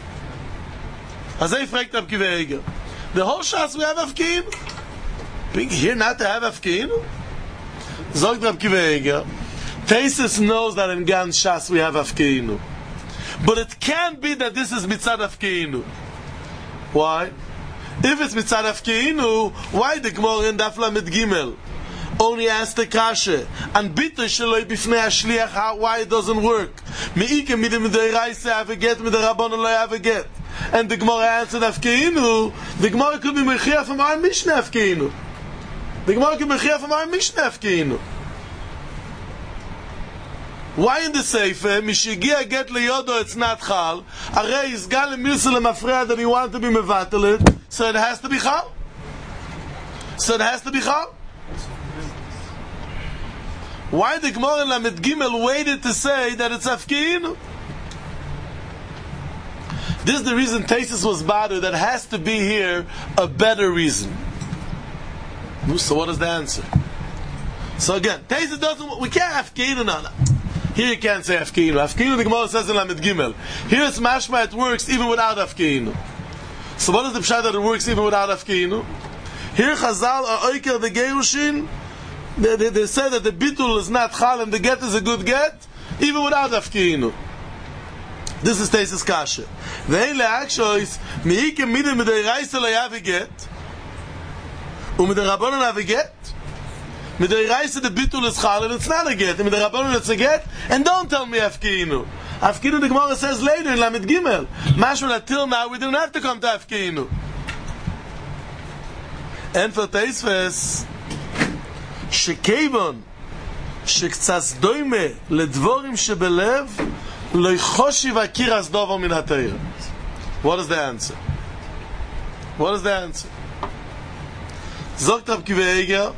Azay fragt Rab Kiva Eiger. The whole Shas we have Afkeinu. Being here not to have Afkeinu? Zogt Rab Kiva Eiger. Tosfos knows that in Gan Shas we have Afkeinu. But it can't be that this is Mitzad Afkeinu. Why? If it's Mitzad Afkeinu, why the Gemara in Daf Lamed Gimel only asked the kasha and bitul shaloi b'fnei HaShliach, why it doesn't work? Meike midem mid'oraisa have a get, with the Rabbanon lo have a get. And the Gemara answered Afkeinu. The Gemara could be mechiyah from our Mishnah Afkeinu. The Gemara could be mechiyah from our Mishnah Afkeinu. Why in the Sefer, Mishigia get leyodo, it's not chal, arei is gal emirsa lemafreya that he wanted to be mevatel it, so it has to be chal? So it has to be chal? Why the Gemara in Lamed Gimel waited to say that it's Afkeinu? This is the reason Tosfos was bothered, that has to be here a better reason. So what is the answer? So again, Tosfos doesn't, we can't Afkeinu now. Here you can't say Afkeinu. Afkeinu, the Gemara says in Lamed Gimel. Here it's mashma, it works even without Afkeinu. So what is the pshat that it works even without Afkeinu? Here Chazal are oiker the Gerushin. They, they, they say that the bitul is not chal and the get is a good get, even without Afkeinu. This is Tosfos kasha. Ve'en le'akshois miike midem mid'oraisa lo have a get, u'mid'Rabbanon have a get. Mid'oraisa the bitul is chal and it's not a get. And mid'Rabbanon it's a get. And don't tell me Afkeinu. Afkeinu the Gemara says later in Lamed Gimel. Mashma that till now we didn't have to come to Afkeinu. And for Tosfos, shekevon shektsas doime ledvorim shebelev lo yichoshiv akiras dovo min haTorah. What is the answer? What is the answer? Zogt Rab Kiva Eiger,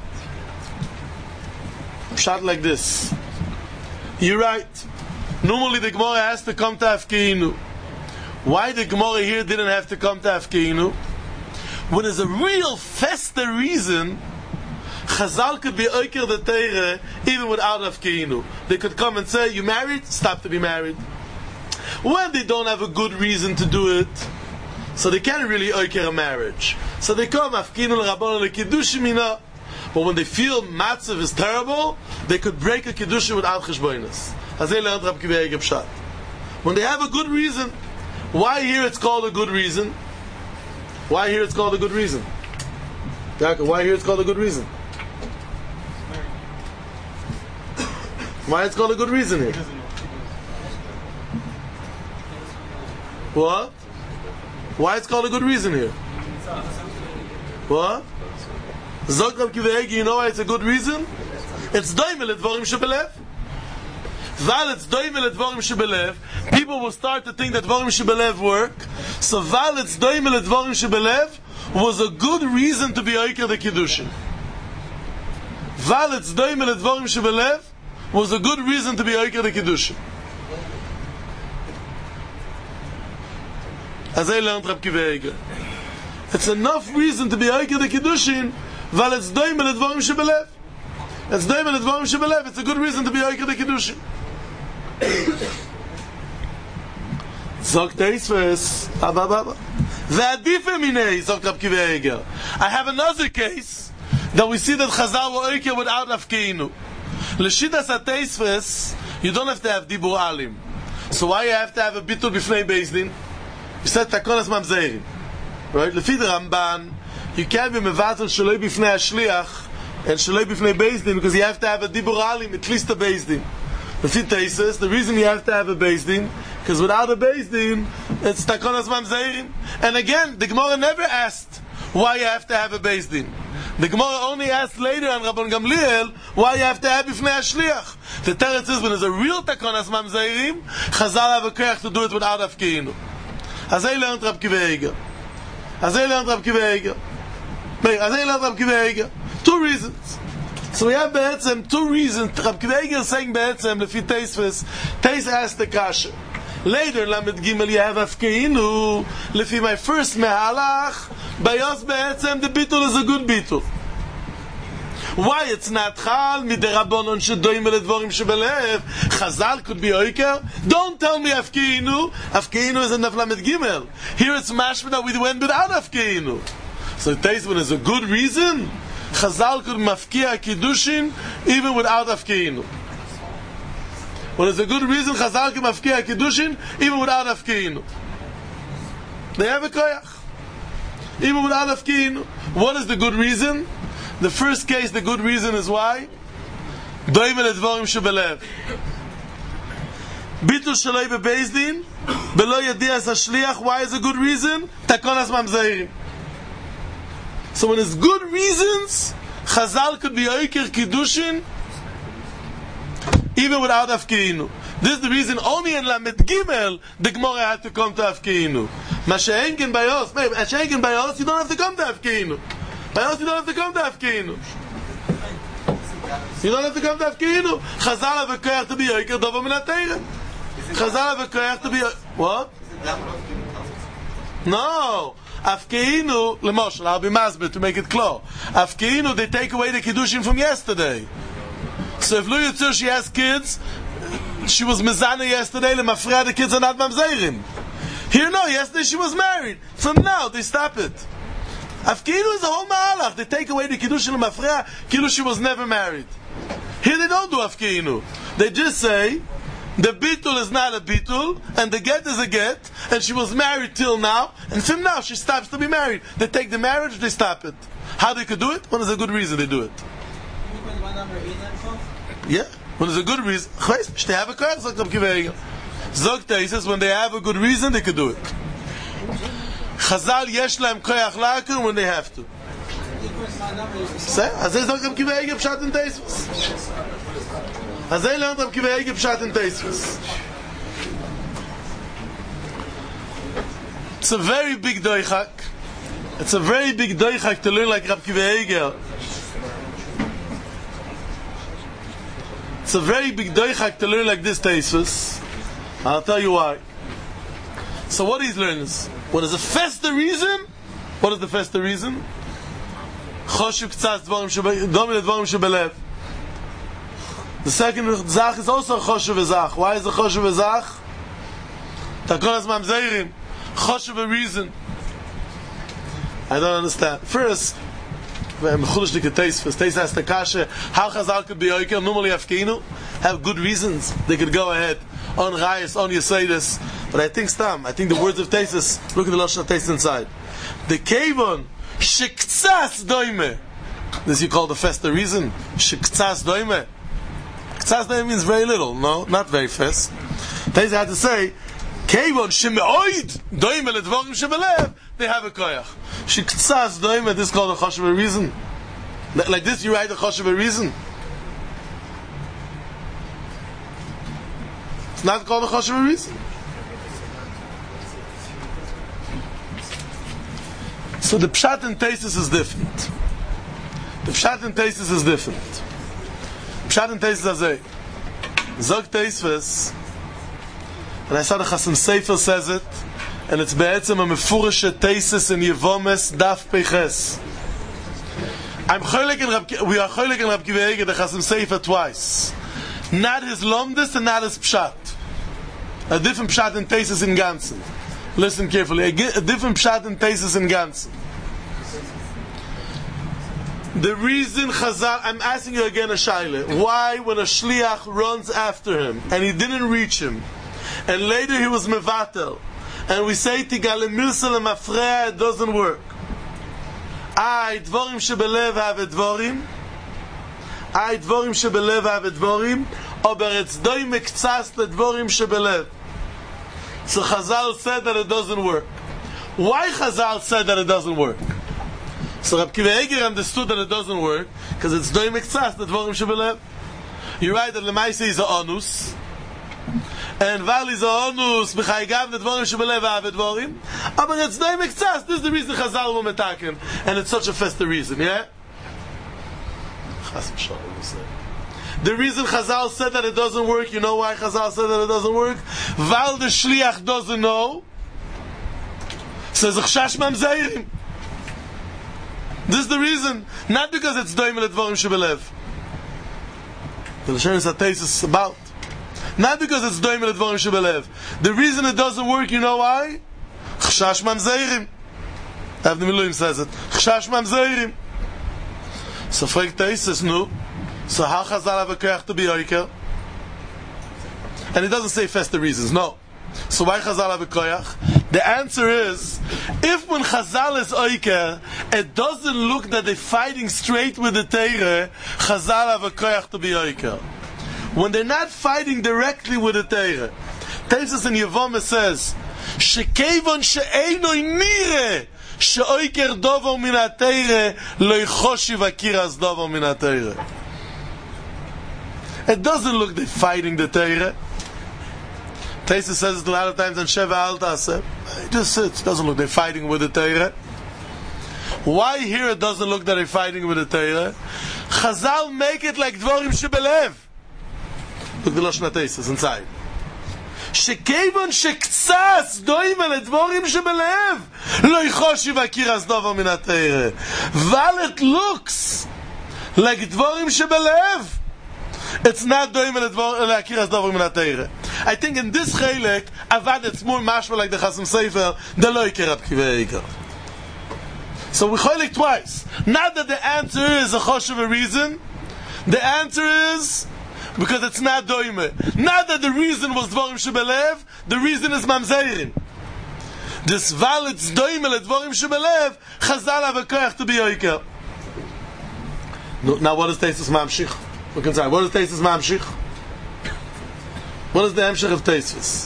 shot like this. You're right. Normally the Gemara has to come to Afkeinu. Why the Gemara here didn't have to come to Afkeinu? When there's a real fester reason, Chazal could be oiker the Torah even without Afkeinu. They could come and say, you married? Stop to be married. When they don't have a good reason to do it, so they can't really oiker a marriage. So they come, Afkeinu l'Rabbanon l'Kiddush mina. But when they feel matzav is terrible, they could break a Kiddushin without cheshbonos. As they learned Rab Kiva Eiger pshat. When they have a good reason, why here it's called a good reason? Why here it's called a good reason? Why here it's called a good reason? Why it's called a good reason here? What? Why it's called a good reason here? What? Zog Rab Kiva Eiger, you know why it's a good reason? It's doimel ledvorim shebelev. Val it's doime ledvorim shebelev, people will start to think that dvorim shebelev work. So val it's doime ledvorim shebelev was a good reason to be oiker the kiddushin. Val it's doime ledvorim shebelev was a good reason to be oiker the kiddushin. As I learned Rab Kiva Eiger. It's enough reason to be oiker the kiddushin. Val it's doime ledvorim shebelev. It's doime ledvorim shebelev. It's a good reason to be oiker the kiddushin. Sagt Eisves, aber aber. Ve'adife minei, sagt Rab Kiva Eiger. I have another case that we see that Chazal were oiker without afkeinu. L'shidas Eisves, you don't have to have dibur alim. So why you have to have a bitul b'fnei Beis Din? You said takonas mamzerim, right? Lefi the Ramban, you can't be mevatel shaloi b'fnei hashliach and shaloi b'fnei Beis Din because you have to have a dibur alim, at least a Beis Din. Lefi Teisus, the reason you have to have a Beis Din, because without a Beis Din, it's takonas mamzerim. And again, the Gemara never asked why you have to have a Beis Din. The Gemara only asked later on Rabban Gamliel why you have to have b'fnei hashliach. The teretz is when there's a real takonas mamzerim, Chazal have a koyach to do it without afkeinu. As I learned Rab Kiva Eiger. As I learned Rab Kiva Eiger. As I learned Rab Kiva Eiger. Two reasons. So we have Be'etzem two reasons. Rab Kiva Eiger is saying Be'etzem, Lefi Teisves, Teis asked the kasha. Later, Lamed Gimel, you have Afkeinu. Lefi my first mehalach, Bayos Be'etzem, the bitul is a good bitul. Why it's not chal miderabonon shedoim ledvorim shebelev? Chazal could be oiker. Don't tell me afkeinu. Afkeinu is in the Lamed Gimel. Here it's mashma that we went without afkeinu. So it takes when there's a good reason. Chazal could mafkia kiddushin even without afkeinu. When there's a good reason, Chazal could mafkia kiddushin even without afkeinu. They have a koyach even without afkeinu. What is the good reason? The first case, the good reason is why? Doime ledvorim shebelev. Bitul shaloi bebeis din, belo yadias hashliach. Why is a good reason? Takonas mamzerim. So when it's good reasons, Chazal could be oiker kiddushin even without afkeinu. This is the reason only in Lamed Gimel the Gemara had to come to afkeinu. Masha'enken bayos, maybe Masha'enken bayos, you don't have to come to afkeinu. Bayos, you don't have to come to afkeinu. You don't have to come to afkeinu. Chazal have a koyach to be oiker dover min ha-Torah. Chazal have a koyach to be what? No. Afkeinu, lemoshel, I'll be masbet to make it clear. Afkeinu, they take away the kiddushin from yesterday. So if Lu Yitzur, she has kids, she was mezana yesterday, lemafreya, the kids are not mamzerim. Here, no, yesterday she was married. So now they stop it. Afkeinu is a whole ma'alach. They take away the kiddushin lemafreya, kiddushin she was never married. Here they don't do afkeinu. They just say, the bitul is not a bitul, and the get is a get, and she was married till now, and from now she stops to be married. They take the marriage, they stop it. How they could do it? When there's a good reason they do it. Yeah, when there's a good reason. They have a koyach, sagt Rab Kiva Eiger. Zogt he says when they have a good reason, they could do it. Chazal yesh lahem koyach la'aker when they have to. Say, as they zogt Rab Kiva Eiger pshat in Teisvus. As they learned Rab Kiva Eiger pshat in Teisvus. It's a very big doichak. It's a very big doichak to learn like Rab Kiva Eiger. It's a very big doichak to learn like this Teisvus. I'll tell you why. So what he's learning is, what is the fester reason? What is the fester reason? Choshev k'tzas domin ledvorim shebelev. The second zach is also choshev zach. Why is the choshev zach? Takonas mamzerim. Choshev a reason. I don't understand. First, Mechulish dik Teisvus. Teisvus has the kasha. How Chazal could be oiker? Normally afkeinu have good reasons. They could go ahead on Rayas, on Yesodis. But I think Stam. I think the words of Teisvus. Look at the lashon of Teisvus inside. The kevon shektzas doime. This you call the fester reason. Shektzas doime. Ktzas doime means very little. No, not very fast. Teisvus had to say kevon shemeoid doime ledvorim shebelev. They have a koyach. Shektzas doime. This is called a choshev reason. Like this, you write a choshev reason. It's not called a choshev reason. So the pshat and tesis is different. The pshat and tesis is different. Pshat and tesis is a Zog tesis, and I saw the Chasam Sefer says it, and it's be'etzem a mefurishe tesis in Yevomes Daf Peches. I'm cholik in Rab, we are cholik in Rab Kiva Eger, the Chasam Sefer twice. Not his lomdus and not his pshat. A different pshat and tesis in Ganzen. Listen carefully. A, a different pshat and tesis in Ganzen. The reason Chazal, I'm asking you again a shaila. Why when a shliach runs after him and he didn't reach him, and later he was mevatel, and we say Tigal Milsa Lemafrea, it doesn't work. I dvorim shebelev have dvorim. I dvorim shebelev have dvorim. Aber it's doy mektsas le dvorim shebelev. So Chazal said that it doesn't work. Why Chazal said that it doesn't work? So Rab Kiva Eger understood that it doesn't work because it's doy mektsas le dvorim shebelev. You're right that Lemaise is a onus. And Val is a onus b'chaygav the dvorim shebelev have dvorim. Aber it's doy mektsas. This is the reason Chazal will metaken. And it's such a festive reason, yeah? Chas v'shalom, you say. The reason Chazal said that it doesn't work, you know why Chazal said that it doesn't work? Val the shliach doesn't know. Says Chshash mamzeirim. This is the reason, not because it's doim le dvorim shebelev. The Lashon is a tesis about. Not because it's doim le dvorim shebelev. The reason it doesn't work, you know why? Chshash mamzeirim. Avnei Miluim says it. Chshash mamzeirim. So fragt tesis nu. So how Chazal have a koyach to be oiker? And it doesn't say first the reasons, no. So why Chazal have a koyach? The answer is, if when Chazal is oiker, it doesn't look that they're fighting straight with the Teire, Chazal have a koyach to be oiker. When they're not fighting directly with the Teire, Tesis in Yevamah says, Shekevon she'einoi nire, she'oiker dovo min ha-Teire, lo yichoshiv akiras dovo min ha-Teire. It doesn't look they're fighting the Teire. Tesis says it a lot of times on Sheva Alta. It just sits. It doesn't look they're fighting with the Teire. Why here it doesn't look that they're fighting with the Teire? Chazal make it like Dvorim Shebelev. Look the Lashon HaTesis inside. Shekevon shektsas doim el Dvorim Shebelev lo yichoshiv akiras dovo min ha-Teire. Val it looks like Dvorim Shebelev. It's not doing it like Akiras Dover min ha-Teire. I think in this chelek, avad it's more mashma like the Chasam Sefer, the lo yiker Rab Kiva Eger. So we chelek twice. Not that the answer is a choshev a reason. The answer is because it's not doime. Not that the reason was dvorim shebelev. The reason is mamzeirim. This valid doime le dvorim shebelev. Chazal have a koyach to be yiker. Now what is Tesis Mamshich? We can say, what is Tesis Mamshich? What is the Hemshech of Tesis?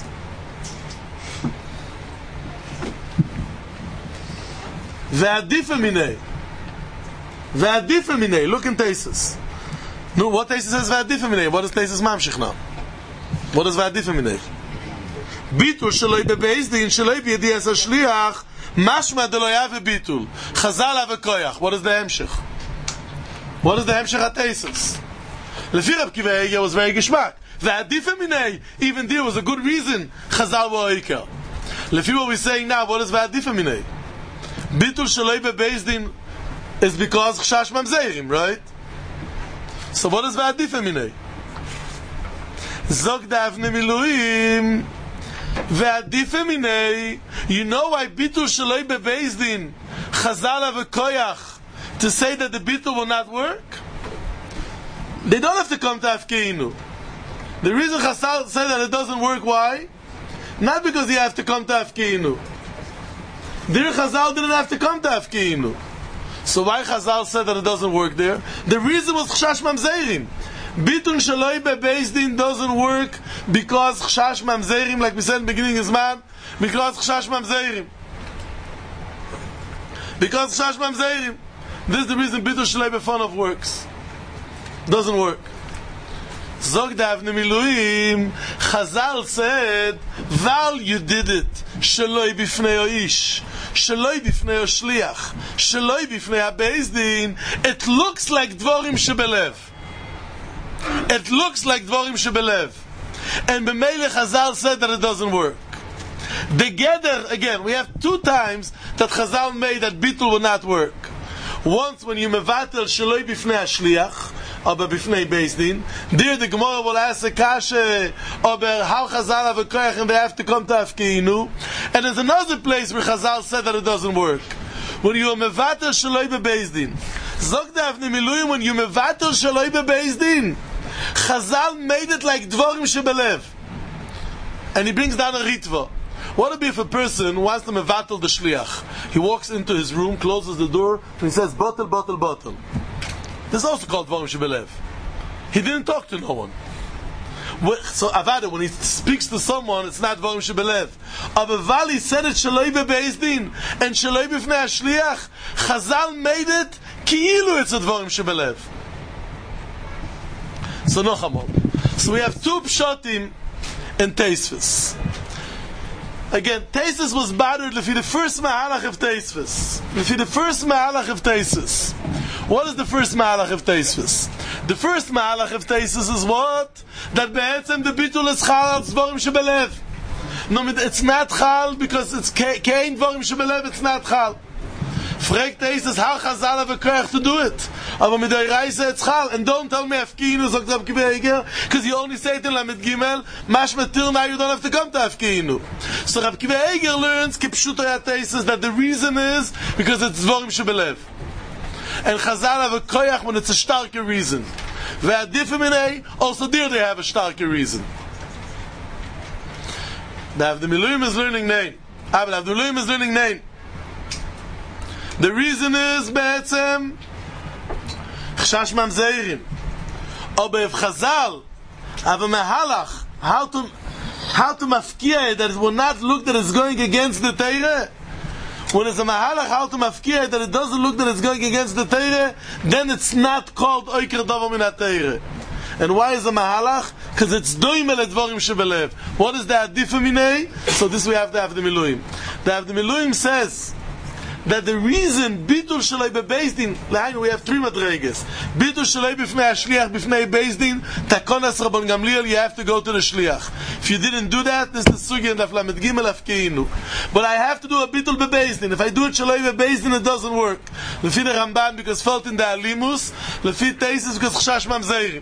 Ve'adifa minei. Ve'adifa minei. Look in Tesis. No, what Tesis says Ve'adifa minei? What is Tesis Mamshich now? What is Ve'adifa minei? Bitul sheloi bebeis din sheloi biyadi as hashliach mashma de lo yave bitul. Chazal have koyach. What is the Hemshech? What is the Hemshech of Tesis? Lefi Rab Kiva Eger was very geshmak. Ve'adifa minei. Even there was a good reason Chazal were oiker. Lefi what we're saying now, what is Ve'adifa minei? Bitul sheloi bebeis din is because Chshash mamzeirim, right? So what is Ve'adifa minei? Zog da Avnei Miluim Ve'adifa minei. You know why Bitul sheloi bebeis din Chazal have a koyach to say that the bitul will not work? They don't have to come to Afkeinu. The reason Chazal said that it doesn't work, why? Not because you have to come to Afkeinu. There Chazal didn't have to come to Afkeinu. So why Chazal said that it doesn't work there? The reason was Chshash Mamzeirim. Bitun Shaloi Bebeis Din doesn't work because Chshash Mamzeirim, like we said in the beginning of Zman, because Chshash Mamzeirim. Because Chshash Mamzeirim. This is the reason Bitun Shaloi Befonov works. Doesn't work. Zog the Avnei Miluim, Chazal said, Val you did it, Sheloi bifnei Oish, Sheloi bifnei Oshliach, Sheloi bifnei HaBeis Din, it looks like Dvorim Shebelev. It looks like Dvorim Shebelev. And B'meile Chazal said that it doesn't work. Together, again, we have two times that Chazal made that Bitul will not work. Once when you mevatel Sheloi bifnei Hashliach, aber bifnei Beis Din, there the Gemara will ask a kasha, aber how Chazal have a koyach and they have to come to Afkeinu. And there's another place where Chazal said that it doesn't work. When you mevatel Sheloi beBeis Din, Zog the Avnei Miluim, when you mevatel Sheloi beBeis Din, Chazal made it like Dvorim Shebelev. And he brings down a ritva. What would be if a person wants to mevatel the shliach? He walks into his room, closes the door, and he says, bottle, bottle, bottle. This is also called Dvorim Shebelev. He didn't talk to no one. So Avada, when he speaks to someone, it's not Dvorim Shebelev. Abaval, he said it Sheloi beBeis Din, and Sheloi bifnei Hashliach. Chazal made it, ki'ilu it's a Dvorim Shebelev. So no chamor. So we have two pshatim in Teisvis. Again, Teisvis was bothered lefi the first mahalach of Teisvis. Lefi the first mahalach of Teisvis. What is the first mahalach of Teisvis? The first mahalach of Teisvis is what? That be'etzem the bitul is chal al dvorim shebelev. No, it's not chal because it's kein dvorim shebelev, it's not chal. Fragt Teisvis, how Chazal have a koyach to do it? Aber mit der Reise it's chal. And don't tell me Afkeinu, sagt Rab Kiva Eiger, because you only say it in Lamed Gimel, mashma till now you don't have to come to Afkeinu. So Rab Kiva Eiger learns, kipshuto Teisvis, that the reason is because it's dvorim shebelev. And Chazal have a koyach when it's a starker reason. Ve'adifim also there they have a starker reason. The Avnei Miluim is learning name. Ah, but Avnei Miluim is learning name. The reason is be'etzem Chashash Mamzerim. Aber if Chazal have a mehalach, how to how to mafkia it, that it will not look that it's going against the Torah. When it's a mahalach, how to mafkia it, that it doesn't look that it's going against the Torah, then it's not called Oiker Davar Min HaTorah. And why is a mahalach? Because it's doimel et dvorim shebelev. What is the adifa minei? So this we have to have the Miluim. The Avnei Miluim says that the reason bitul sheloi beBeis Din, we have three madreges. Bitul sheloi bifnei hashliach bifnei Beis Din, takonas Rabban Gamliel, you have to go to the shliach. If you didn't do that, this is the sugi and Lamed Gimel Afkeinu. But I have to do a bitul beBeis Din. If I do it sheloi beBeis Din, it doesn't work. Lefi the Ramban, because felt in the alimus. Lefi Teisvis, because chashash mamzerim.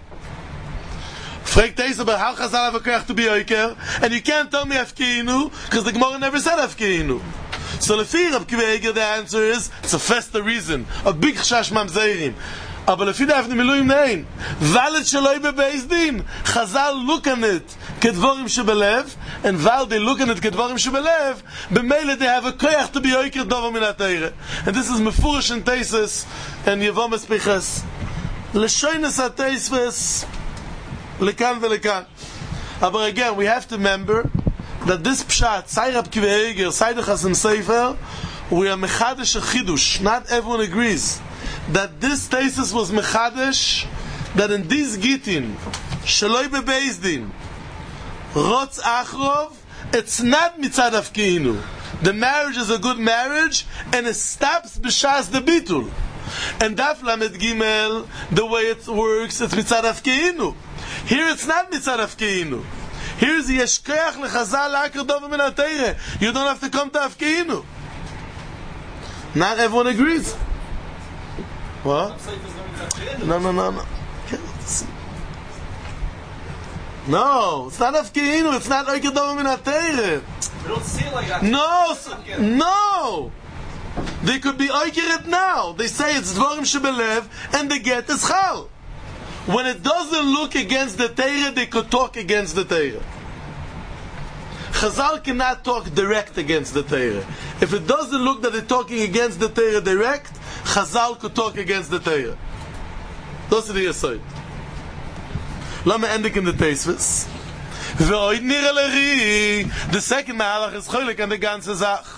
Fragt Teisvis, but how Chazal have a koyach to be oiker? And you can't tell me Afkeinu, because the Gemara never said Afkeinu. So lefi Rab Kiva Eiger, the answer is it's a festa reason, a big chashash mamzerim. Aber lefi the Avnei Miluim nein, valid sheloi beBeis Din. Chazal look on it kedvorim shebelev, and val they look on it kedvorim shebelev. B'meile they have a koyach to be oiker davar min HaTorah. And this is mefurish in Teisvis and Yevomes Pichas. L'shoynes HaTeisvis lekan velekan. Aber again, we have to remember that this pshat, Sai Rab Kiva Eiger, Sai the Chasam Sefer, we are mechadesh a chidush. Not everyone agrees that this thesis was mechadesh, that in this gitin, sheloi beBeis Din, rotz achrov, it's not mitzad Afkeinu. The marriage is a good marriage, and it stops b'shas the bitul. And Daf Lamed Gimel, the way it works, it's mitzad Afkeinu. Here it's not mitzad Afkeinu. Here's the Yeshkeach lechazal la'aker davar min HaTorah. You don't have to come to Afkeinu. Not everyone agrees. What? No, no, no, no. No, it's not Afkeinu. It's not la'aker davar min HaTorah. We don't see it like that. No, no. They could be oiker it now. They say it's dvorim shebelev, and the get is chal. When it doesn't look against the Torah, they could talk against the Torah. Chazal cannot talk direct against the Torah. If it doesn't look that they're talking against the Torah direct, Chazal could talk against the Torah. That's the Yesod. Let me end it in the Teisvis. The second mahalach is cholik on the ganze Sach.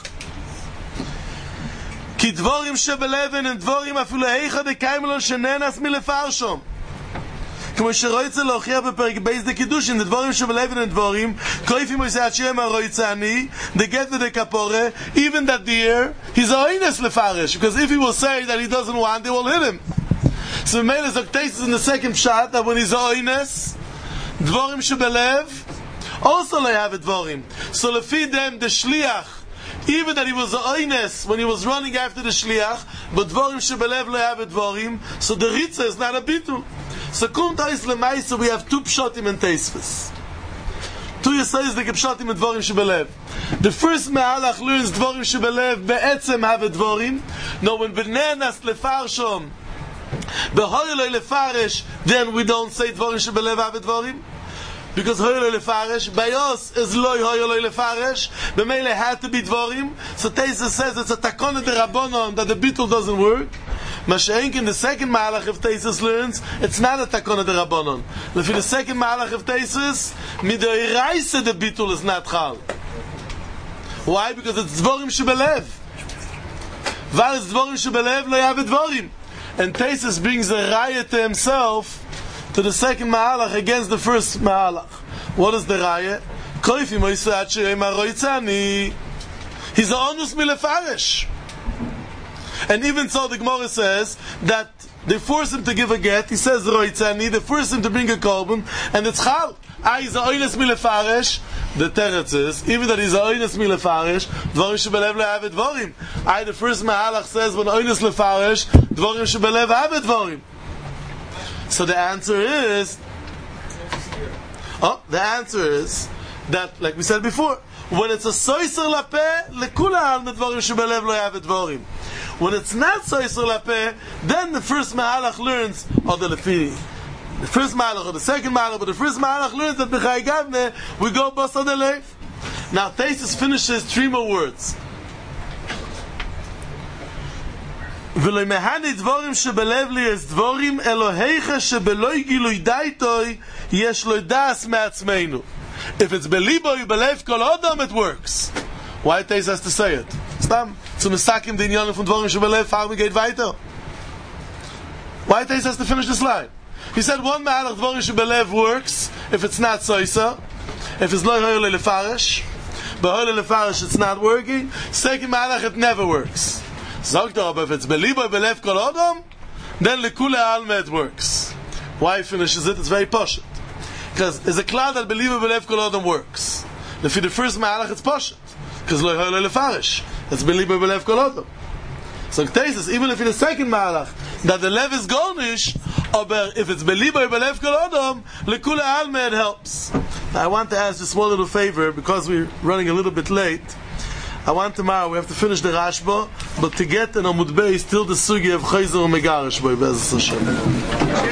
Ki dvorim shebeleven and dvorim afilu heicha de kaimelon shenenas milefarshom. כמו שרויצה להוכיח בפרק בייס דה קידושין, the דבורים שבלב and דבורים, קויפים הוא יעשה השם הרויצה אני, the get ודה כפורה, even that deer, he's a oines לפרש, because if he will say that he doesn't want, they will hit him. So Mele Zoktesis in the second shot, that when he's a oines, dvorim shebelev, also they have a dvorim. So lefi them, the shliach, even that he was a oines when he was running after the shliach, but dvorim shebelev lo have a dvorim, so the ritza is not a bitul. So kum tais lemaisa, we have two pshotim and teisves. Two yesayis the pshotim and dvorim shebelev. The first me'alach learns dvorim shebelev be'etzem have a dvorim. No, when benenas lefarshom, behoyloi lefarish, then we don't say dvorim shebelev have a dvorim. Because hoyloi lefarish, bayos is loy hoyloi lefarish, b'meile had to be dvorim. So Teisa says it's a takon de rabbonon that the bittul doesn't work. Mashenk in the second malach of Tesis learns, it's not a takon de rabbonon. If in the second malach of Tesis, midoiraisa the bittul is not chal. Why? Because it's dvorim shebelev. Val is dvorim shebelev lo yav dvorim. And Tesis brings a raya to himself to the second ma'alach against the first ma'alach. What is the raya? Koifi moisat she'em haroitzani. He's a onus milefarish. And even so, the Gemara says that they force him to give a get. He says roitzani. They force him to bring a korban, and it's chal. Ah, he's a onus milefarish. The teretz is, even that he's a onus milefarish, dvorim shebelev lo have dvorim. Ah, the first ma'alach says when onus lefarish, dvorim shebelev have dvorim. So the answer is, oh, the answer is that, like we said before, when it's a soiser lapeh, lekula al dvorim shebelev lo have dvorim. When it's not soiser lapeh, then the first ma'alach learns, or the lefi, the first ma'alach or the second ma'alach, but the first ma'alach learns that b'chai gavne we go basa delef. Now Tesis finishes three more words. V'lo mehani dvorim shebelev li es dvorim Eloheicha shebeloi gilui daitoi yesh lo das me'atzmeinu. If it's beliboy belev kol odom, it works. Why Tesis has to say it? Stam zu mesakim den yonim von dvorim shebelev, how we get weiter? Why Tesis has to finish this line? He said one ma'alach dvorim shebelev works if it's not soisa, if it's lo hoyle lefarish, but hoyle lefarish it's not working. Second ma'alach it never works. Sagt er, but if it's beliboy belev kol odom, then lekule alma it works. Why he finishes it? It's very poshut. Because there's a cloud that beliboy belev kol odom works. If the first ma'alach it's poshut, because lo hoyle lefarish, it's beliboy belev kol odom. So Tesis, even if in the second ma'alach that the lev is golnish, or if it's beliboy belev kol odom, lekule alma it helps. Now I want to ask just one little favor, because we're running a little bit late. I want tomorrow, we have to finish the Rashba, but to get an Amud Beis, still the sugi of Chayzer and Megarish, by Bezos Hashem.